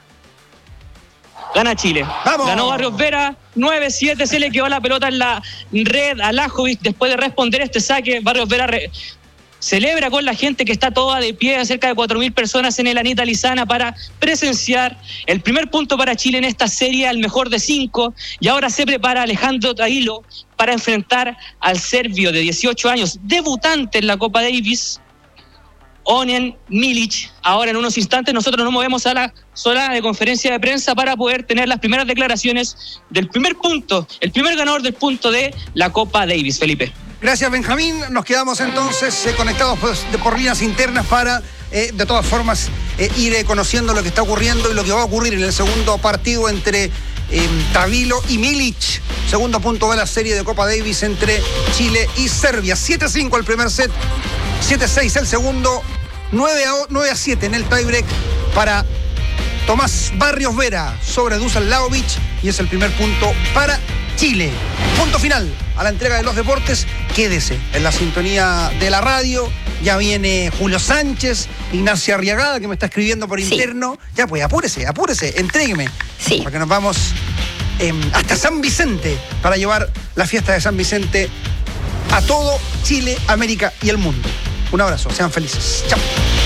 Gana Chile. ¡Vamos! Ganó Barrios Vera, 9-7, se le quedó la pelota en la red a Lajovic. Después de responder este saque, Barrios Vera celebra con la gente que está toda de pie, cerca de 4.000 personas en el Anita Lizana para presenciar el primer punto para Chile en esta serie, al mejor de 5. Y ahora se prepara Alejandro Tailo para enfrentar al serbio de 18 años, debutante en la Copa Davis, Ognjen Milic. Ahora en unos instantes nosotros nos movemos a la zona de conferencia de prensa para poder tener las primeras declaraciones del primer punto, el primer ganador del punto de la Copa Davis, Felipe. Gracias, Benjamín. Nos quedamos entonces conectados por líneas internas para, de todas formas, ir conociendo lo que está ocurriendo y lo que va a ocurrir en el segundo partido entre Tavilo y Milic. Segundo punto de la serie de Copa Davis entre Chile y Serbia. 7-5 el primer set, 7-6 el segundo, 9-7 en el tiebreak para Tomás Barrios Vera sobre Dusan Lajovic, y es el primer punto para Chile. Punto final a la entrega de los deportes. Quédese en la sintonía de la radio. Ya viene Julio Sánchez, Ignacia Arriagada, que me está escribiendo por interno. Ya pues, apúrese, entrégueme. Sí. Porque nos vamos hasta San Vicente para llevar la fiesta de San Vicente a todo Chile, América y el mundo. Un abrazo, sean felices. Chao.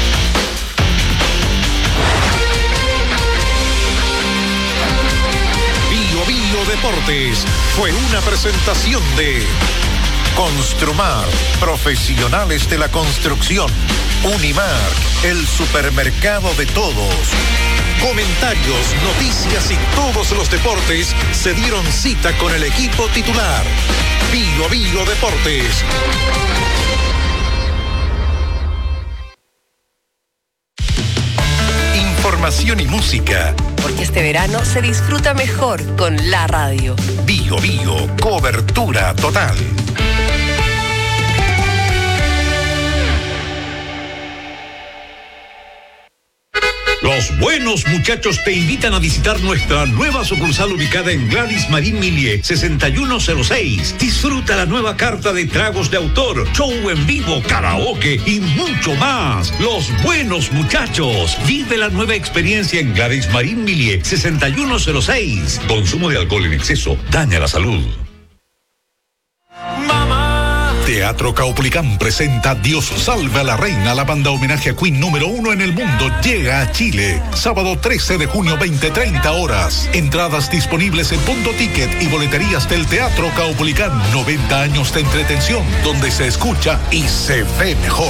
Bio Deportes fue una presentación de Construmar, profesionales de la construcción. Unimark, el supermercado de todos. Comentarios, noticias y todos los deportes se dieron cita con el equipo titular. Bio Deportes. Información y música. Porque este verano se disfruta mejor con la radio. Bio, cobertura total. Los buenos muchachos te invitan a visitar nuestra nueva sucursal ubicada en Gladys Marín Millier, 6106. Disfruta la nueva carta de tragos de autor, show en vivo, karaoke y mucho más. Los buenos muchachos. Vive la nueva experiencia en Gladys Marín Millier, 6106. Consumo de alcohol en exceso daña la salud. Teatro Caupolicán presenta Dios salve a la reina. La banda homenaje a Queen número 1 en el mundo llega a Chile. Sábado 13 de junio, 20:30 horas. Entradas disponibles en Punto Ticket y boleterías del Teatro Caupolicán. 90 años de entretención donde se escucha y se ve mejor.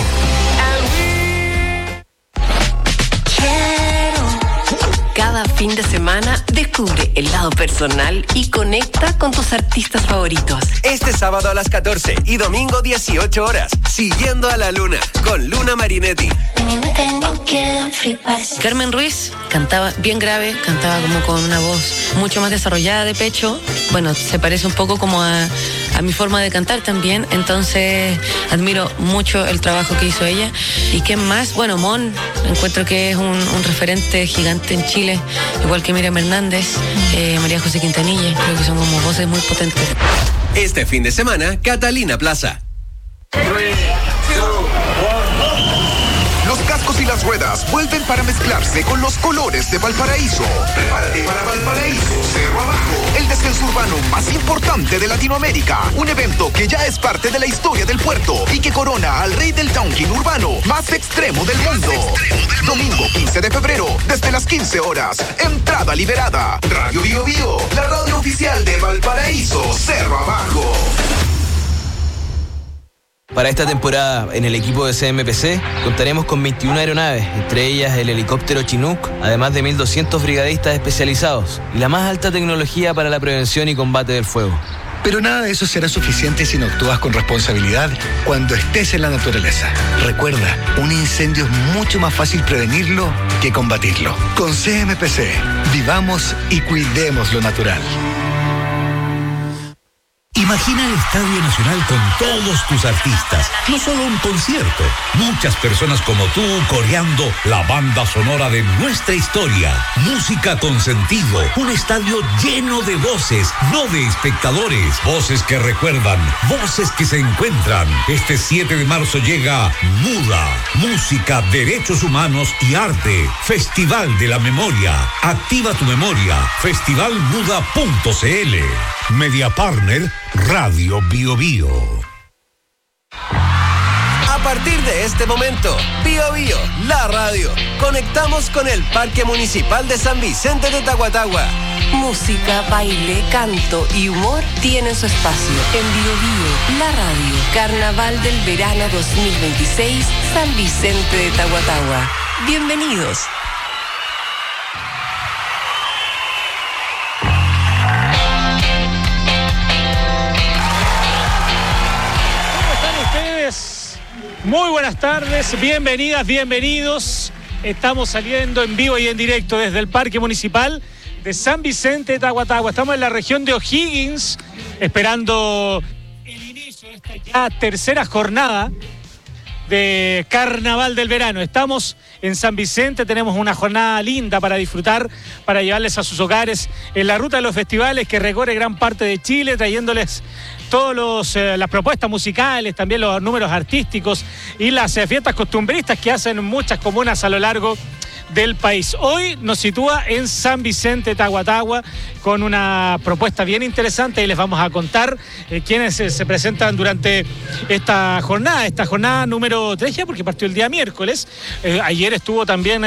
Cada fin de semana descubre el lado personal y conecta con tus artistas favoritos. Este sábado a las 14 y domingo 18 horas, Siguiendo a la Luna, con Luna Marinetti. Carmen Ruiz cantaba bien grave, cantaba como con una voz mucho más desarrollada de pecho. Bueno, se parece un poco como a mi forma de cantar también, entonces admiro mucho el trabajo que hizo ella. ¿Y qué más? Bueno, Mon, encuentro que es un referente gigante en Chile, igual que Miriam Hernández, María José Quintanilla, creo que son como voces muy potentes. Este fin de semana, Catalina Plaza. Los cascos autos y las ruedas vuelven para mezclarse con los colores de Valparaíso. Prepárate para Valparaíso Cerro Abajo, el descenso urbano más importante de Latinoamérica. Un evento que ya es parte de la historia del puerto y que corona al rey del downhill urbano más extremo del mundo. Domingo 15 de febrero, desde las 15 horas. Entrada liberada. Radio Bio Bio, la radio oficial de Valparaíso Cerro Abajo. Para esta temporada, en el equipo de CMPC, contaremos con 21 aeronaves, entre ellas el helicóptero Chinook, además de 1.200 brigadistas especializados y la más alta tecnología para la prevención y combate del fuego. Pero nada de eso será suficiente si no actúas con responsabilidad cuando estés en la naturaleza. Recuerda, un incendio es mucho más fácil prevenirlo que combatirlo. Con CMPC, vivamos y cuidemos lo natural. Imagina el Estadio Nacional con todos tus artistas, no solo un concierto, muchas personas como tú coreando la banda sonora de nuestra historia, música con sentido, un estadio lleno de voces, no de espectadores, voces que recuerdan, voces que se encuentran. Este 7 de marzo llega MUDA, Música, Derechos Humanos y Arte, Festival de la Memoria. Activa tu memoria, festivalmuda.cl. Media Partner, Radio Bio Bio. A partir de este momento, Bio Bio, la radio, conectamos con el Parque Municipal de San Vicente de Tahuatahua. Música, baile, canto y humor tienen su espacio en Bio Bio, la radio. Carnaval del verano 2026, San Vicente de Tahuatahua. Bienvenidos. Muy buenas tardes, bienvenidas, bienvenidos. Estamos saliendo en vivo y en directo desde el Parque Municipal de San Vicente de Tahuatahua. Estamos en la región de O'Higgins, esperando el inicio de esta ya tercera jornada de Carnaval del Verano. Estamos en San Vicente, tenemos una jornada linda para disfrutar, para llevarles a sus hogares en la ruta de los festivales que recorre gran parte de Chile, trayéndoles todas las propuestas musicales, también los números artísticos y las fiestas costumbristas que hacen muchas comunas a lo largo del país. Hoy nos sitúa en San Vicente, Tahuatahua, con una propuesta bien interesante y les vamos a contar quiénes se presentan durante esta jornada número 3 ya, porque partió el día miércoles. Ayer estuvo también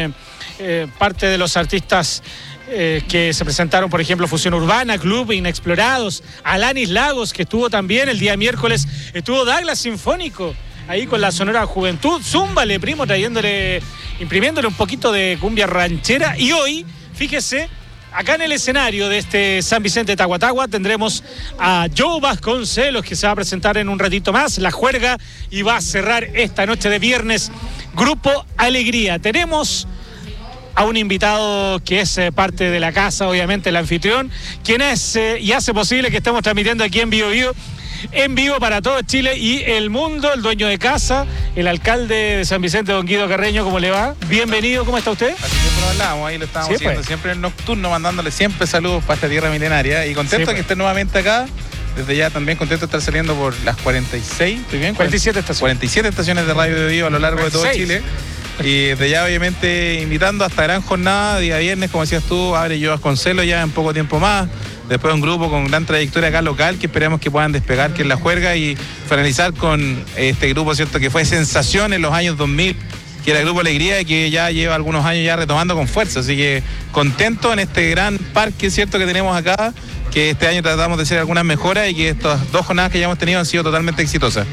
parte de los artistas que se presentaron, por ejemplo, Fusión Urbana, Club Inexplorados, Alanis Lagos, que estuvo también el día miércoles, estuvo Douglas Sinfónico, ahí con la Sonora Juventud, Zúmbale, primo, imprimiéndole un poquito de cumbia ranchera. Y hoy, fíjese, acá en el escenario de este San Vicente de Tahuatahua tendremos a Joe Vasconcelos, que se va a presentar en un ratito más, La Juerga, y va a cerrar esta noche de viernes Grupo Alegría. Tenemos a un invitado que es parte de la casa, obviamente el anfitrión, quien es y hace posible que estemos transmitiendo aquí en Bio Bio, en vivo para todo Chile y el mundo, el dueño de casa, el alcalde de San Vicente, don Guido Carreño. ¿Cómo le va? Bienvenido, ¿cómo está usted? Así que hablábamos, ahí lo estábamos haciendo siempre en el nocturno, mandándole siempre saludos para esta tierra milenaria y contento que esté nuevamente acá. Desde ya también contento de estar saliendo por las 46, ¿estoy bien? 47 estaciones. 47 estaciones de Radio Bio a lo largo 46. De todo Chile. Y desde ya obviamente invitando a esta gran jornada, día viernes, como decías tú, abre Joe Vasconcelos ya en poco tiempo más. Después un grupo con gran trayectoria acá local que esperamos que puedan despegar, que es La Juerga, y finalizar con este grupo, ¿cierto?, que fue sensación en los años 2000, que era el Grupo Alegría y que ya lleva algunos años ya retomando con fuerza. Así que contento en este gran parque, ¿cierto?, que tenemos acá, que este año tratamos de hacer algunas mejoras y que estas dos jornadas que ya hemos tenido han sido totalmente exitosas.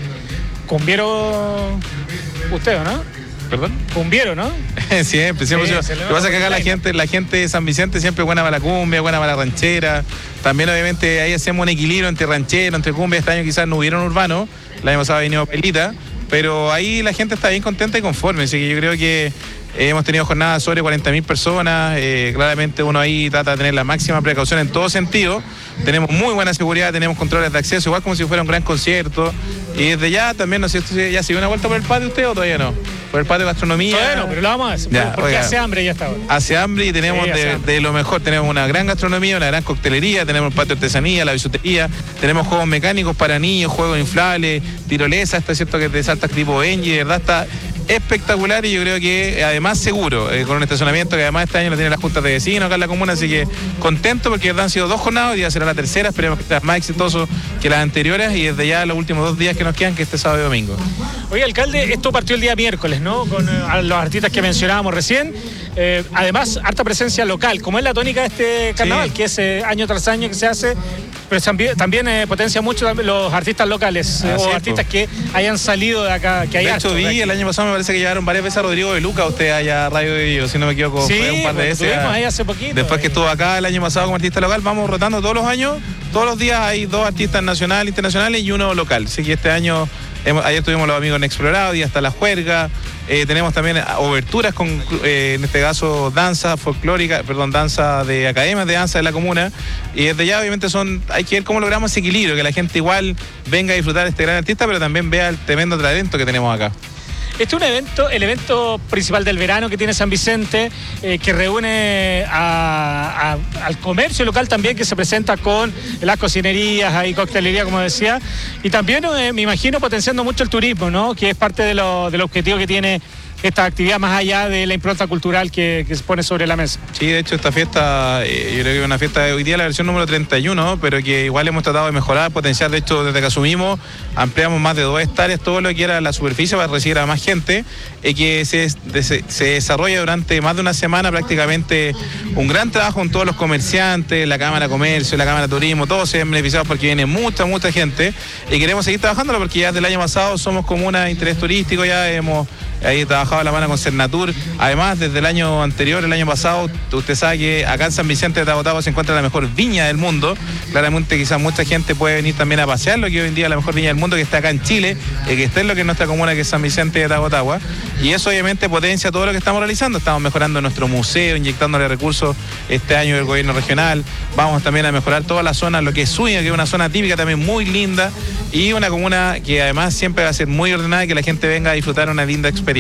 ¿Cumbiero usted o no? ¿Perdón? Cumbiero, ¿no? siempre. Lo que pasa es que acá la gente de San Vicente siempre buena para la cumbia, buena para la ranchera. También obviamente ahí hacemos un equilibrio entre ranchera, entre cumbia. Este año quizás no hubieron urbano, el año pasado ha venido Pelita, pero ahí la gente está bien contenta y conforme. Así que yo creo que hemos tenido jornadas sobre 40.000 personas. Claramente uno ahí trata de tener la máxima precaución en todo sentido. Tenemos muy buena seguridad, tenemos controles de acceso, igual como si fuera un gran concierto. Y desde ya también, no sé, ¿ya se dio una vuelta por el patio usted o todavía no? Por el patio de gastronomía. Todavía no, pero lo vamos a hacer, porque hace hambre ya está. Hace hambre y tenemos de lo mejor. Tenemos una gran gastronomía, una gran coctelería, tenemos el patio de artesanía, la bisutería, tenemos juegos mecánicos para niños, juegos inflables, tirolesa, está cierto que te saltas tipo Benji, de verdad está espectacular y yo creo que además seguro, con un estacionamiento que además este año lo tiene las juntas de vecinos acá en la comuna, así que contento porque han sido 2 jornadas, hoy día será la tercera, esperemos que sea más exitoso que las anteriores y desde ya los últimos 2 días que nos quedan, que este sábado y domingo. Oye, alcalde, esto partió el día miércoles, ¿no? Con los artistas que mencionábamos recién. Además, harta presencia local, como es la tónica de este carnaval, que es año tras año que se hace, pero también potencia mucho los artistas locales o artistas que hayan salido de acá. Que de hecho, el año pasado me parece que llevaron varias veces a Rodrigo de Luca, usted allá a Radio de Vivo, si no me equivoco, fue un par de veces. Estuvimos ahí hace poquito. Después que estuvo acá el año pasado como artista local, vamos rotando todos los años, todos los días hay 2 artistas nacionales, internacionales y 1 local. Así que este año, ayer tuvimos los amigos en Explorado y hasta La Juerga. Tenemos también oberturas con, en este caso, danza folclórica, danza de academias de danza de la comuna. Y desde ya, obviamente, hay que ver cómo logramos ese equilibrio, que la gente igual venga a disfrutar de este gran artista, pero también vea el tremendo talento que tenemos acá. Este es el evento principal del verano que tiene San Vicente, que reúne al comercio local también, que se presenta con las cocinerías y coctelería, como decía, y también me imagino potenciando mucho el turismo, ¿no? Que es parte del objetivo que tiene esta actividad más allá de la impronta cultural que se pone sobre la mesa. Sí, de hecho esta fiesta, yo creo que es una fiesta de hoy día, la versión número 31, pero que igual hemos tratado de mejorar, potenciar. De hecho, desde que asumimos, ampliamos más de 2 hectáreas todo lo que era la superficie para recibir a más gente, que se desarrolla durante más de una semana prácticamente un gran trabajo con todos los comerciantes, la Cámara de Comercio, la Cámara de Turismo, todos se ven beneficiados porque viene mucha gente y queremos seguir trabajándolo porque ya desde el año pasado somos comuna de interés turístico, ya hemos ahí trabajado la mano con Cernatur. Además, desde el año anterior, el año pasado, usted sabe que acá en San Vicente de Tagotagua se encuentra la mejor viña del mundo. Claramente quizás mucha gente puede venir también a pasear lo que hoy en día es la mejor viña del mundo, que está acá en Chile, que está en lo que es nuestra comuna, que es San Vicente de Tagotagua. Y eso obviamente potencia todo lo que estamos realizando. Estamos mejorando nuestro museo, inyectándole recursos este año del gobierno regional. Vamos también a mejorar toda la zona, lo que es Zúñiga, que es una zona típica también muy linda, y una comuna que además siempre va a ser muy ordenada y que la gente venga a disfrutar una linda experiencia.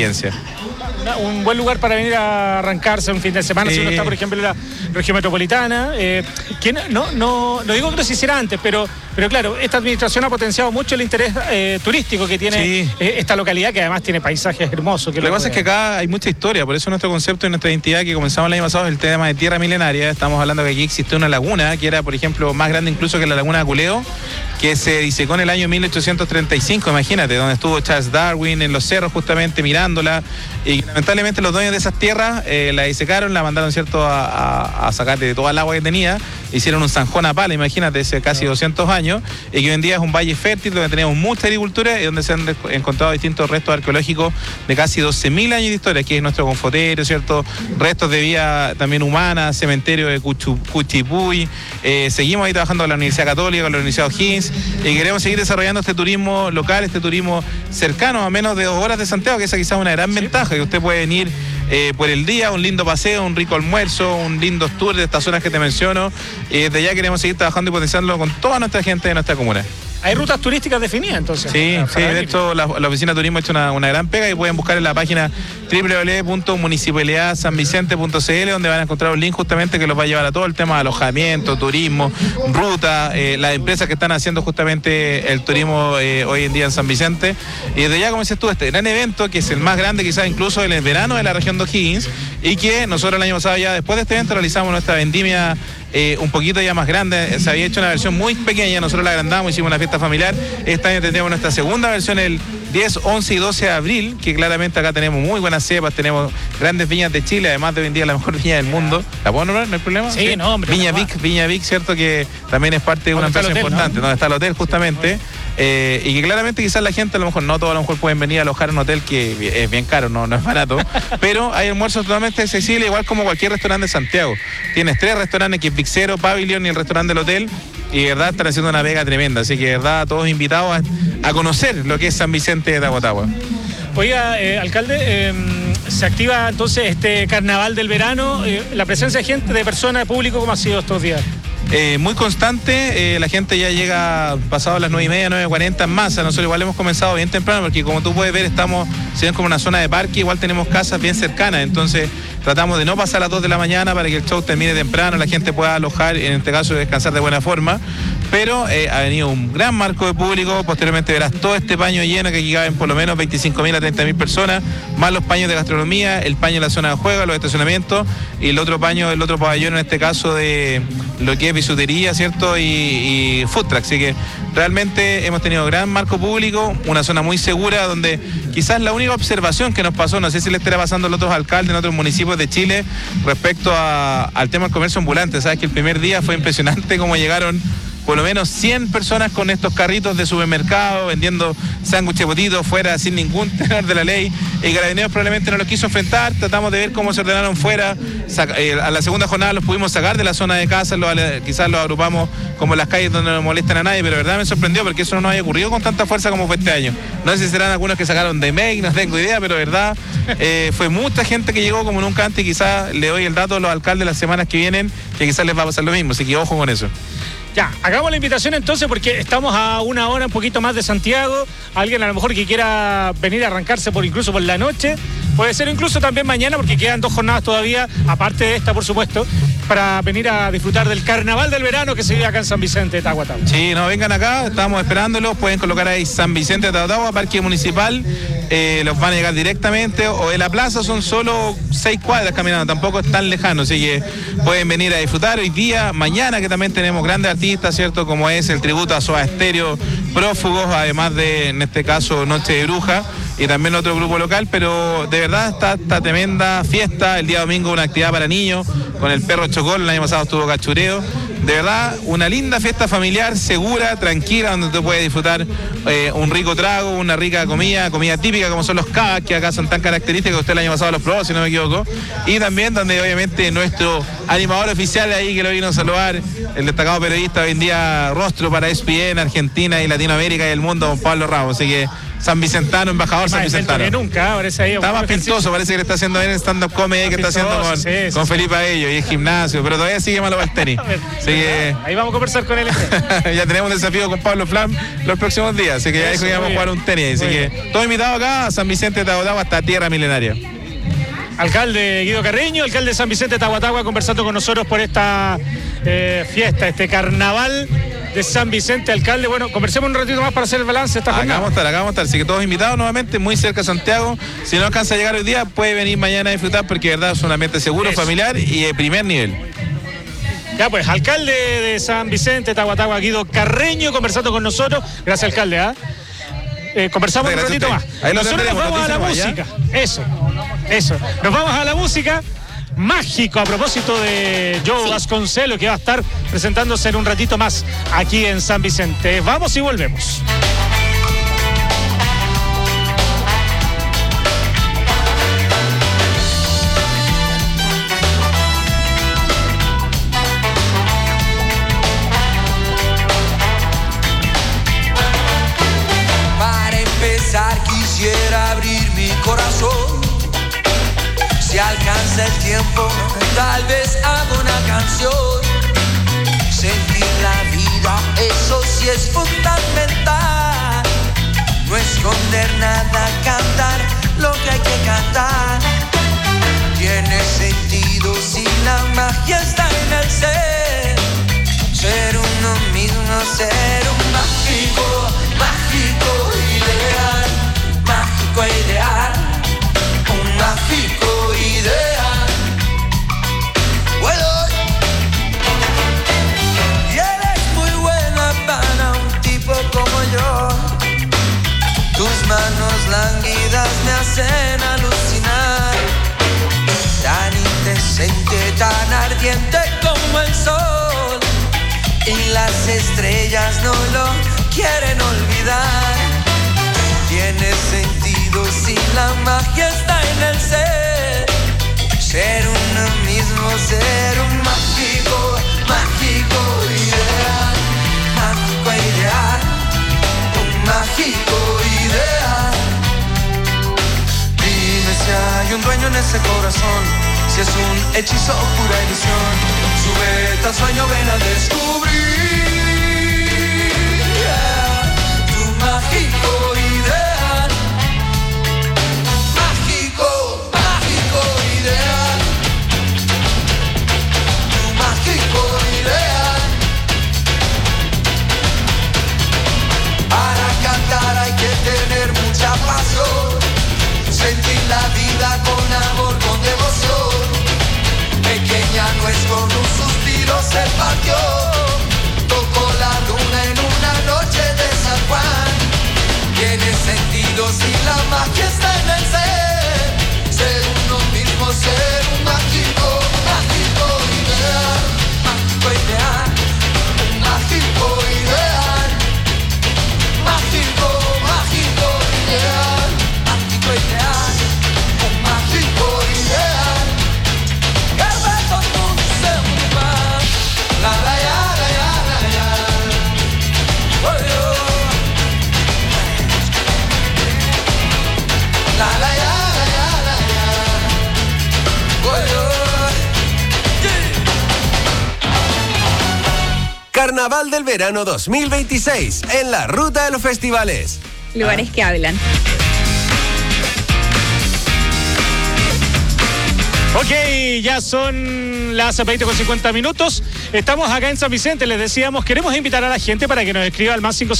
Un buen lugar para venir a arrancarse un fin de semana, si uno está, por ejemplo, en la región metropolitana. Que no digo que no se hiciera antes, pero claro, esta administración ha potenciado mucho el interés turístico que tiene esta localidad, que además tiene paisajes hermosos. Lo que pasa es que acá hay mucha historia, por eso nuestro concepto y nuestra identidad que comenzamos el año pasado es el tema de tierra milenaria. Estamos hablando que aquí existe una laguna que era, por ejemplo, más grande incluso que la laguna de Culeo, que se disecó en el año 1835, imagínate, donde estuvo Charles Darwin en los cerros justamente mirándola, y lamentablemente los dueños de esas tierras la disecaron, la mandaron, ¿cierto?, a sacar de toda el agua que tenía, hicieron un zanjón a pala, imagínate, hace casi 200 años, y que hoy en día es un valle fértil donde tenemos mucha agricultura y donde se han encontrado distintos restos arqueológicos de casi 12.000 años de historia. Aquí es nuestro Confoterio, ¿cierto?, restos de vida también humana, cementerio de Cuchipuy. Seguimos ahí trabajando con la Universidad Católica, con la Universidad O'Higgins, y queremos seguir desarrollando este turismo local, este turismo cercano a menos de 2 horas de Santiago, que esa quizás es una gran ventaja, que usted puede venir por el día, un lindo paseo, un rico almuerzo, un lindo tour de estas zonas que te menciono, y desde ya queremos seguir trabajando y potenciarlo con toda nuestra gente de nuestra comuna. ¿Hay rutas turísticas definidas entonces? Sí, de hecho la Oficina de Turismo ha hecho una gran pega y pueden buscar en la página www.municipalidadsanvicente.cl, donde van a encontrar un link justamente que los va a llevar a todo el tema de alojamiento, turismo, ruta, las empresas que están haciendo justamente el turismo hoy en día en San Vicente. Y desde ya, como dices tú, este gran evento, que es el más grande quizás incluso en el verano de la región de O'Higgins, y que nosotros el año pasado ya después de este evento realizamos nuestra vendimia un poquito ya más grande. Se había hecho una versión muy pequeña, nosotros la agrandamos, hicimos una fiesta familiar. Este año tendríamos nuestra segunda versión el 10, 11 y 12 de abril, que claramente acá tenemos muy buenas cepas, tenemos grandes viñas de Chile, además de hoy en día la mejor viña del mundo. ¿La puedo nombrar? ¿No hay problema? Sí, no, hombre. Viña Vic, ¿cierto? Que también es parte de una empresa importante, ¿no? Donde está el hotel justamente. Y que claramente quizás la gente, a lo mejor no todos a lo mejor pueden venir a alojar en un hotel que es bien caro, no es barato, pero hay almuerzos totalmente accesibles, igual como cualquier restaurante de Santiago. Tienes 3 restaurantes, que es Vixero, Pavilion y el restaurante del hotel, y de verdad están haciendo una pega tremenda, así que de verdad todos invitados a conocer lo que es San Vicente de Tagotagua. Oiga, alcalde, se activa entonces este carnaval del verano, la presencia de gente, de personas, de público, ¿cómo ha sido estos días? muy constante, la gente ya llega pasado las 9:30, 9:40 en masa. Nosotros igual hemos comenzado bien temprano porque como tú puedes ver estamos, si bien como una zona de parque, igual tenemos casas bien cercanas, entonces tratamos de no pasar a las 2 de la mañana para que el show termine temprano, la gente pueda alojar, en este caso descansar de buena forma, pero ha venido un gran marco de público. Posteriormente verás todo este paño lleno, que aquí caben por lo menos 25.000 a 30.000 personas, más los paños de gastronomía, el paño de la zona de juego, los estacionamientos, y el otro paño, el otro pabellón en este caso de lo que es bisutería, ¿cierto? Y food truck. Así que realmente hemos tenido gran marco público, una zona muy segura donde quizás la única observación que nos pasó, no sé si le estará pasando a los otros alcaldes en otros municipios de Chile respecto al tema del comercio ambulante. Sabes que el primer día fue impresionante cómo llegaron por lo menos 100 personas con estos carritos de supermercado vendiendo sándwiches, botitos fuera sin ningún tenor de la ley, y Carabineros probablemente no los quiso enfrentar. Tratamos de ver cómo se ordenaron fuera. A la segunda jornada los pudimos sacar de la zona de casa, quizás los agrupamos como en las calles donde no molestan a nadie, pero la verdad me sorprendió porque eso no nos había ocurrido con tanta fuerza como fue este año. No sé si serán algunos que sacaron de Meg, no tengo idea, pero verdad fue mucha gente que llegó como nunca antes, y quizás le doy el dato a los alcaldes las semanas que vienen, que quizás les va a pasar lo mismo, así que ojo con eso. Ya, hagamos la invitación entonces porque estamos a una hora un poquito más de Santiago. Alguien a lo mejor que quiera venir a arrancarse incluso por la noche. Puede ser incluso también mañana porque quedan 2 jornadas todavía, aparte de esta por supuesto, para venir a disfrutar del carnaval del verano que se vive acá en San Vicente de Tahuatahua. Sí, no, vengan acá, estamos esperándolos, pueden colocar ahí San Vicente de Tahuatahua, Parque Municipal, los van a llegar directamente, o de la plaza son solo 6 cuadras caminando, tampoco es tan lejano, así que pueden venir a disfrutar hoy día, mañana, que también tenemos grandes artistas, ¿cierto? Como es el tributo a Soda Stereo, Prófugos, además de, en este caso, Noche de Bruja, y también otro grupo local, pero de verdad está esta tremenda fiesta. El día domingo una actividad para niños, con el perro Chocol, el año pasado estuvo cachureo. De verdad, una linda fiesta familiar, segura, tranquila, donde tú puedes disfrutar un rico trago, una rica comida típica como son los cabas, que acá son tan característicos, que usted el año pasado los probó, si no me equivoco. Y también donde obviamente nuestro animador oficial ahí que lo vino a saludar, el destacado periodista hoy en día, rostro para ESPN, Argentina y Latinoamérica y el mundo, don Pablo Ramos. Así que San Vicentano, embajador San Vicentano. Que nunca, parece ahí. Está más pintoso, parece que le está haciendo bien el stand-up comedy que está haciendo con Felipe Abello y el gimnasio, pero todavía sigue malo para el tenis. Así que ahí vamos a conversar con él. ya tenemos un desafío con Pablo Flam los próximos días, así que ya dijo que íbamos a jugar un tenis. Así que todo invitado acá a San Vicente de Tahuatahua, hasta tierra milenaria. Alcalde Guido Carreño, alcalde de San Vicente de Tahuatahua, conversando con nosotros por esta fiesta, este carnaval de San Vicente. Alcalde, bueno, conversemos un ratito más para hacer el balance de esta jornada. Acá vamos a estar, así que todos invitados nuevamente, muy cerca de Santiago. Si no alcanza a llegar hoy día, puede venir mañana a disfrutar, porque de verdad es un ambiente seguro, familiar y de primer nivel. Ya pues, alcalde de San Vicente de Tahuatahua, Guido Carreño, conversando con nosotros. Gracias, alcalde. Conversamos un ratito más. Nosotros nos vamos a la música. Eso. Nos vamos a la música. Mágico, a propósito de Joe Vasconcelos, que va a estar presentándose en un ratito más aquí en San Vicente. Vamos y volvemos. Para empezar quisiera abrir mi corazón. Si alcanza el tiempo, tal vez hago una canción. Sentir la vida, eso sí es fundamental. No esconder nada, cantar lo que hay que cantar. Tiene sentido si la magia está en el ser. Ser uno mismo, ser un mágico, mágico ideal. Mágico ideal, un mágico ideal. Bueno, y eres muy buena para un tipo como yo. Tus manos lánguidas me hacen alucinar. Tan indecente, tan ardiente como el sol. Y las estrellas no lo quieren olvidar. Tiene sentido si la magia está en el ser. Ser uno mismo, ser un mágico, mágico ideal. Mágico ideal, un mágico ideal. Dime si hay un dueño en ese corazón, si es un hechizo o pura ilusión. beta sueño ven a descubrir tu mágico ideal. Mágico, mágico ideal. Tu mágico ideal. Para cantar hay que tener mucha pasión, sentir la vida con amor, con devoción. Pequeña nuez con un suspiro se partió, tocó la luna en una noche de San Juan. Tiene sentido si la magia está en el ser uno mismo, ser un mágico, mágico ideal, mágico ideal, mágico ideal, mágico, mágico ideal, mágico ideal, un mágico ideal. La la ya, la ya, la ya. Oh, yo. La la ya, la ya, la ya. Oh, yo. Carnaval del Verano 2026 en la ruta de los festivales. Lugares que hablan. Ok, ya son las 20:50. Estamos acá en San Vicente, les decíamos, queremos invitar a la gente para que nos escriba al más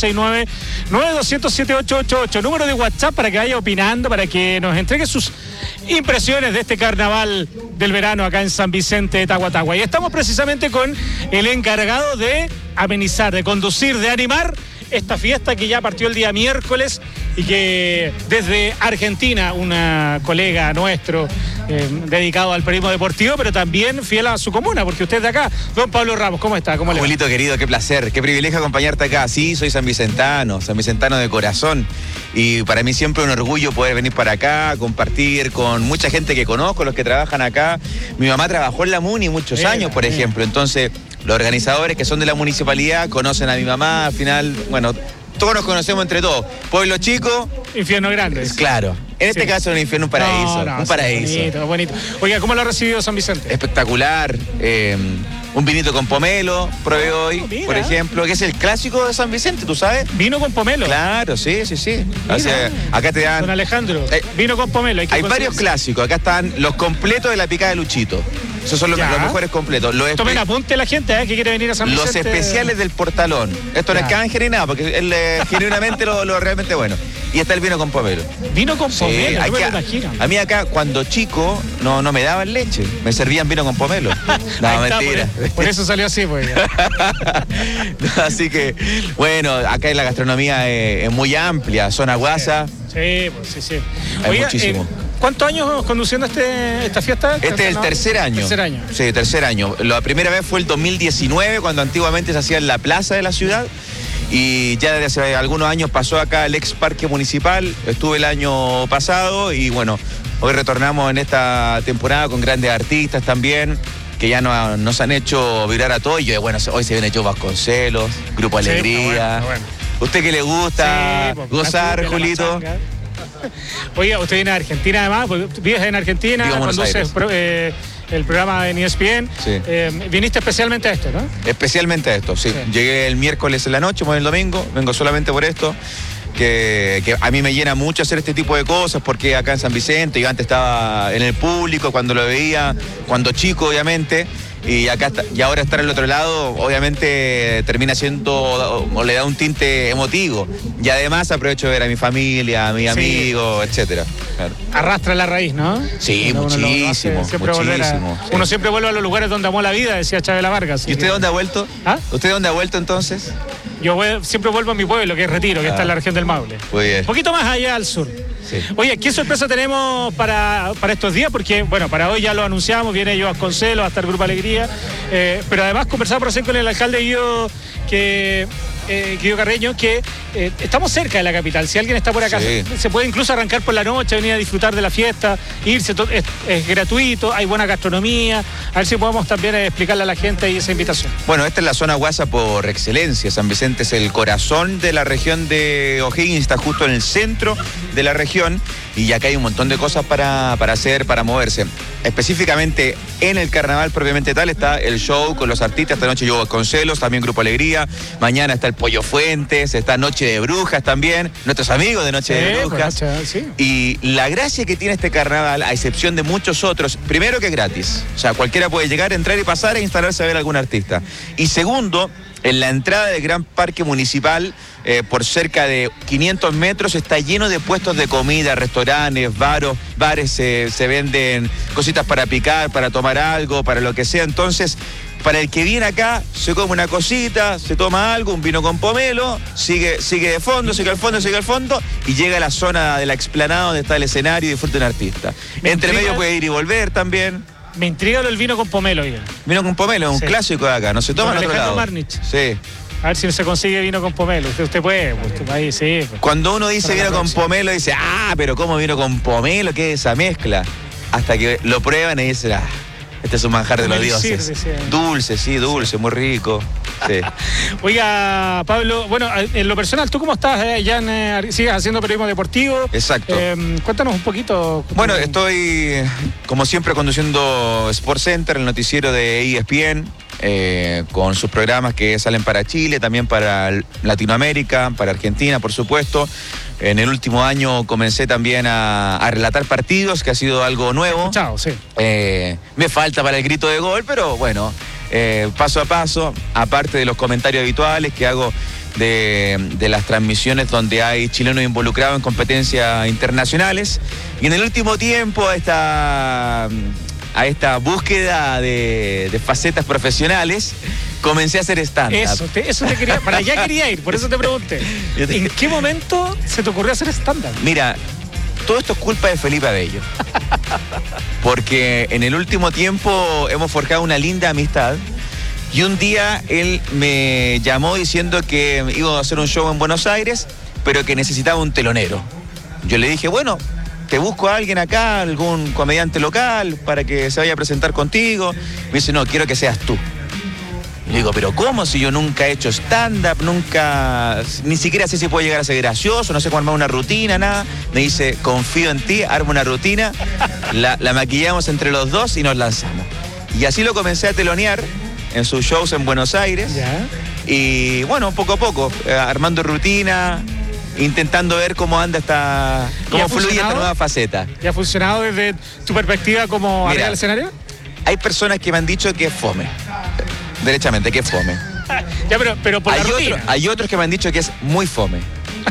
569-9200-7888, número de WhatsApp, para que vaya opinando, para que nos entregue sus impresiones de este carnaval del verano acá en San Vicente de Tahuatahua. Y estamos precisamente con el encargado de amenizar, de conducir, de animar esta fiesta que ya partió el día miércoles y que desde Argentina, una colega nuestro dedicado al periodismo deportivo, pero también fiel a su comuna, porque usted es de acá. Don Pablo Ramos, ¿cómo está? ¿Cómo le va? Abuelito querido, qué placer, qué privilegio acompañarte acá. Sí, soy sanvicentano de corazón. Y para mí siempre un orgullo poder venir para acá, compartir con mucha gente que conozco, los que trabajan acá. Mi mamá trabajó en la Muni muchos años, por ejemplo. Entonces, los organizadores que son de la municipalidad conocen a mi mamá. Al final, bueno, todos nos conocemos entre todos. Pueblo chico. Infierno grande. Claro. En este caso, un infierno, un paraíso. Un paraíso. Bonito, bonito. Oiga, ¿cómo lo ha recibido San Vicente? Espectacular. Un vinito con pomelo, probé hoy, por ejemplo, que es el clásico de San Vicente, ¿tú sabes? ¿Vino con pomelo? Claro, sí. O sea, acá te dan... Don Alejandro, vino con pomelo. Hay varios clásicos, acá están los completos de la picada de Luchito. Esos son los mejores completos. Tomen apunte la gente que quiere venir a San Vicente. Los especiales del Portalón. Esto no es canje ni nada, porque él genuinamente lo realmente bueno. Y está el vino con pomelo. ¿Vino con pomelo? Sí, a mí acá, cuando chico, no me daban leche. Me servían vino con pomelo. No, mentira. Por eso salió así, pues. Así que, bueno, acá la gastronomía es muy amplia. Zona Guasa. Sí, pues sí. Hay muchísimo. ¿Cuántos años conduciendo esta fiesta? Este es el tercer año. Sí, tercer año. La primera vez fue el 2019, cuando antiguamente se hacía en la plaza de la ciudad. Y ya desde hace algunos años pasó acá el ex parque municipal. Estuve el año pasado y bueno, hoy retornamos en esta temporada con grandes artistas también, que ya nos han hecho vibrar a todos. Y bueno, hoy se viene Joe Vasconcelos, Grupo Alegría. Bueno. ¿Usted qué le gusta gozar, Julito? Oiga, usted viene a Argentina además, vives en Argentina, conduces el programa en ESPN. Sí. Viniste especialmente a esto, ¿no? Especialmente a esto, sí. Llegué el miércoles en la noche, voy el domingo, vengo solamente por esto. Que a mí me llena mucho hacer este tipo de cosas, porque acá en San Vicente, yo antes estaba en el público cuando lo veía, cuando chico obviamente, y ahora estar al otro lado obviamente termina siendo o le da un tinte emotivo, y además aprovecho de ver a mi familia, a mis amigos, etcétera. Claro. Arrastra la raíz, ¿no? Sí, muchísimo. Uno siempre vuelve a los lugares donde amó la vida, decía Chabela Vargas. ¿Y usted dónde ha vuelto? ¿Usted dónde ha vuelto entonces? Yo siempre vuelvo a mi pueblo, que es Retiro, que está en la región del Maule. Muy bien. Un poquito más allá al sur. Sí. Oye, ¿qué sorpresa tenemos para estos días? Porque, bueno, para hoy ya lo anunciamos, viene Joe Vasconcelos, va a estar Grupo Alegría, pero además conversamos recién con el alcalde Guido Carreño, que estamos cerca de la capital. Si alguien está por acá, se puede incluso arrancar por la noche, venir a disfrutar de la fiesta, irse, es gratuito, hay buena gastronomía. A ver si podemos también explicarle a la gente ahí esa invitación. Bueno, esta es la zona Guasa por excelencia. San Vicente es el corazón de la región de O'Higgins, está justo en el centro de la región. región, y acá hay un montón de cosas para hacer, para moverse. Específicamente en el carnaval propiamente tal está el show con los artistas. Esta noche yo con Celos, también Grupo Alegría. Mañana está el Pollo Fuentes, está Noche de Brujas también, nuestros amigos de Noche de Brujas. Sí. Y la gracia que tiene este carnaval, a excepción de muchos otros, primero que es gratis. O sea, cualquiera puede llegar, entrar y pasar e instalarse a ver a algún artista. Y segundo, en la entrada del Gran Parque Municipal, por cerca de 500 metros, está lleno de puestos de comida, restaurantes, bares, se venden cositas para picar, para tomar algo, para lo que sea. Entonces, para el que viene acá, se come una cosita, se toma algo, un vino con pomelo, sigue de fondo, sigue al fondo, y llega a la zona de la explanada donde está el escenario y disfruta un artista. Entre medio puede ir y volver también. Me intriga lo del vino con pomelo, oiga. Vino con pomelo, un clásico de acá, no se toma en otro lado. Marnich. Sí. A ver si se consigue vino con pomelo. Usted puede, ahí sí. Cuando uno dice vino con pomelo, dice, pero ¿cómo vino con pomelo? ¿Qué es esa mezcla? Hasta que lo prueban y dicen, este es un manjar de los dioses. Dulce, muy rico. Sí. Oiga, Pablo, bueno, en lo personal, ¿tú cómo estás? ¿Sigues haciendo periodismo deportivo? Exacto. Cuéntanos un poquito. Bueno, estoy, como siempre, conduciendo Sport Center, el noticiero de ESPN, con sus programas que salen para Chile, también para Latinoamérica, para Argentina, por supuesto. En el último año comencé también a relatar partidos, que ha sido algo nuevo. Sí. Me falta para el grito de gol, pero bueno, paso a paso, aparte de los comentarios habituales que hago de las transmisiones donde hay chilenos involucrados en competencias internacionales. Y en el último tiempo, a esta búsqueda de facetas profesionales, comencé a hacer stand-up. Eso te quería, para allá quería ir, por eso te pregunté. ¿En qué momento se te ocurrió hacer stand-up? Mira, todo esto es culpa de Felipe Abello. Porque en el último tiempo hemos forjado una linda amistad. Y un día él me llamó diciendo que iba a hacer un show en Buenos Aires, pero que necesitaba un telonero. Yo le dije, bueno, te busco a alguien acá, algún comediante local, para que se vaya a presentar contigo. Me dice, no, quiero que seas tú. Le digo, pero ¿cómo? Si yo nunca he hecho stand-up, ni siquiera sé si puedo llegar a ser gracioso, no sé cómo armar una rutina, nada. Me dice, confío en ti, armo una rutina, la maquillamos entre los dos y nos lanzamos. Y así lo comencé a telonear en sus shows en Buenos Aires. ¿Ya? Y bueno, poco a poco, armando rutina, intentando ver cómo anda cómo fluye esta nueva faceta. ¿Y ha funcionado desde tu perspectiva como arriba del escenario? Hay personas que me han dicho que es fome. Derechamente, que es fome. Ya, pero por la rutina. Hay otros que me han dicho que es muy fome.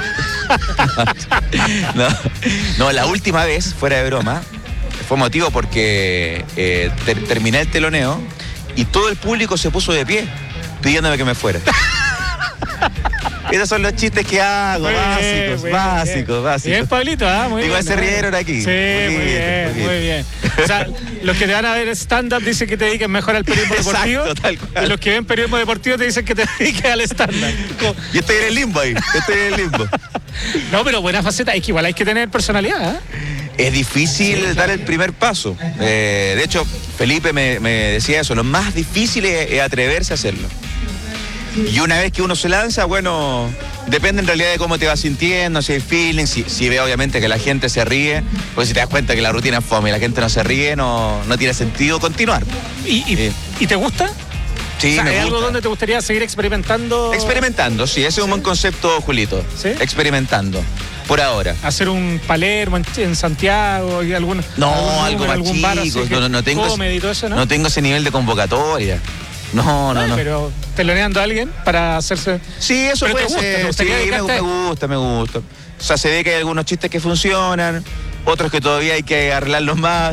No, la última vez, fuera de broma, fue motivo porque terminé el teloneo y todo el público se puso de pie pidiéndome que me fuera. Esos son los chistes que hago, básicos. Bien, Pablito, muy Igual bien. Se rieron aquí. Sí, muy bien. O sea, los que te van a ver stand-up dicen que te dediques mejor al periodismo deportivo. Exacto, tal cual. Y los que ven periodismo deportivo te dicen que te dediques al stand-up. Yo estoy en el limbo ahí, No, pero buena faceta, es que igual hay que tener personalidad, Es difícil dar el primer paso. De hecho, Felipe me decía eso, lo más difícil es atreverse a hacerlo. Y una vez que uno se lanza, bueno, depende en realidad de cómo te vas sintiendo, si hay feeling, si ve obviamente que la gente se ríe, pues si te das cuenta que la rutina es fome y la gente no se ríe, no tiene sentido continuar. ¿Y te gusta? Sí, o sea, me ¿hay gusta. algo donde te gustaría seguir experimentando? Experimentando, sí, ese es un buen concepto, Julito. ¿Sí? Experimentando, por ahora. Hacer un Palermo en Santiago y algo más algún bar así chico, que no tengo, comedy y todo eso, ¿no? No tengo ese nivel de convocatoria. No. Pero teloneando a alguien para hacerse... Sí, eso pero puede ser. Sí, me gusta. O sea, se ve que hay algunos chistes que funcionan, otros que todavía hay que arreglarlos más.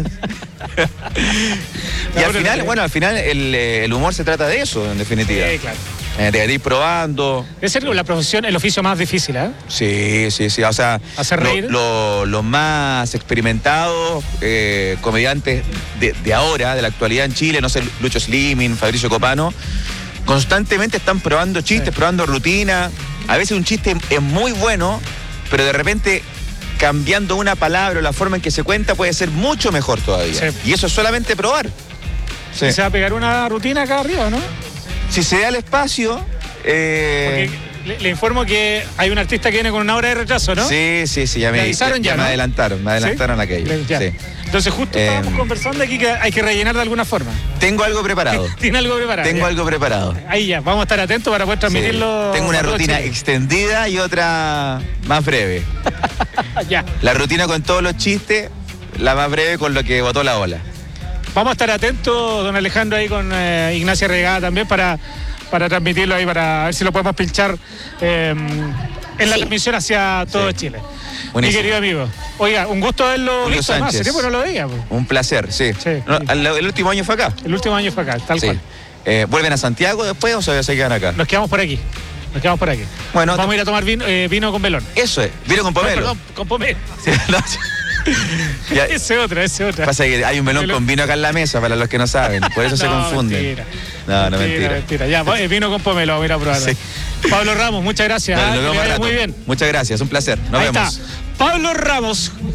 Y al final el humor se trata de eso, en definitiva. Sí, claro. De ir probando. Es ser la profesión, el oficio más difícil, ¿eh? Sí. O sea, hacer reír. Los más experimentados comediantes de ahora, de la actualidad en Chile, no sé, Lucho Slimming, Fabricio Copano, constantemente están probando chistes, probando rutina. A veces un chiste es muy bueno, pero de repente cambiando una palabra o la forma en que se cuenta puede ser mucho mejor todavía. Sí. Y eso es solamente probar. Sí. ¿Se va a pegar una rutina acá arriba, no? Si se da el espacio... Porque Le informo que hay un artista que viene con una hora de retraso, ¿no? Sí, ya me avisaron ya, me ¿no? adelantaron aquello. Ya. Sí. Entonces justo estábamos conversando aquí que hay que rellenar de alguna forma. Tengo algo preparado. ¿Tiene algo preparado? Tengo algo preparado. Ahí ya, vamos a estar atentos para poder transmitirlo. Tengo una rutina extendida y otra más breve. Ya. La rutina con todos los chistes, la más breve con lo que botó la ola. Vamos a estar atentos, don Alejandro, ahí con Ignacia Regada también para transmitirlo ahí, para ver si lo podemos pinchar en la transmisión hacia todo Chile. Buenísimo. Mi querido amigo. Oiga, un gusto verlo Julio visto. Además, Sánchez. hace tiempo no lo veía. Un placer, sí. No, el último año fue acá. El último año fue acá, tal cual. ¿Vuelven a Santiago después o se quedan acá? Nos quedamos por aquí. Bueno, vamos a ir a tomar vino con velón. Eso es, vino con pomelo. Perdón, con pomelo. Sí, no. Ese otra. Pasa que hay un melón con vino acá en la mesa, para los que no saben. Por eso se confunden. Mentira. Ya, vino con pomelo, vamos a ir a probar. Sí. Pablo Ramos, muchas gracias. Nos vemos muy bien. Muchas gracias, un placer. Nos vemos. Está. Pablo Ramos,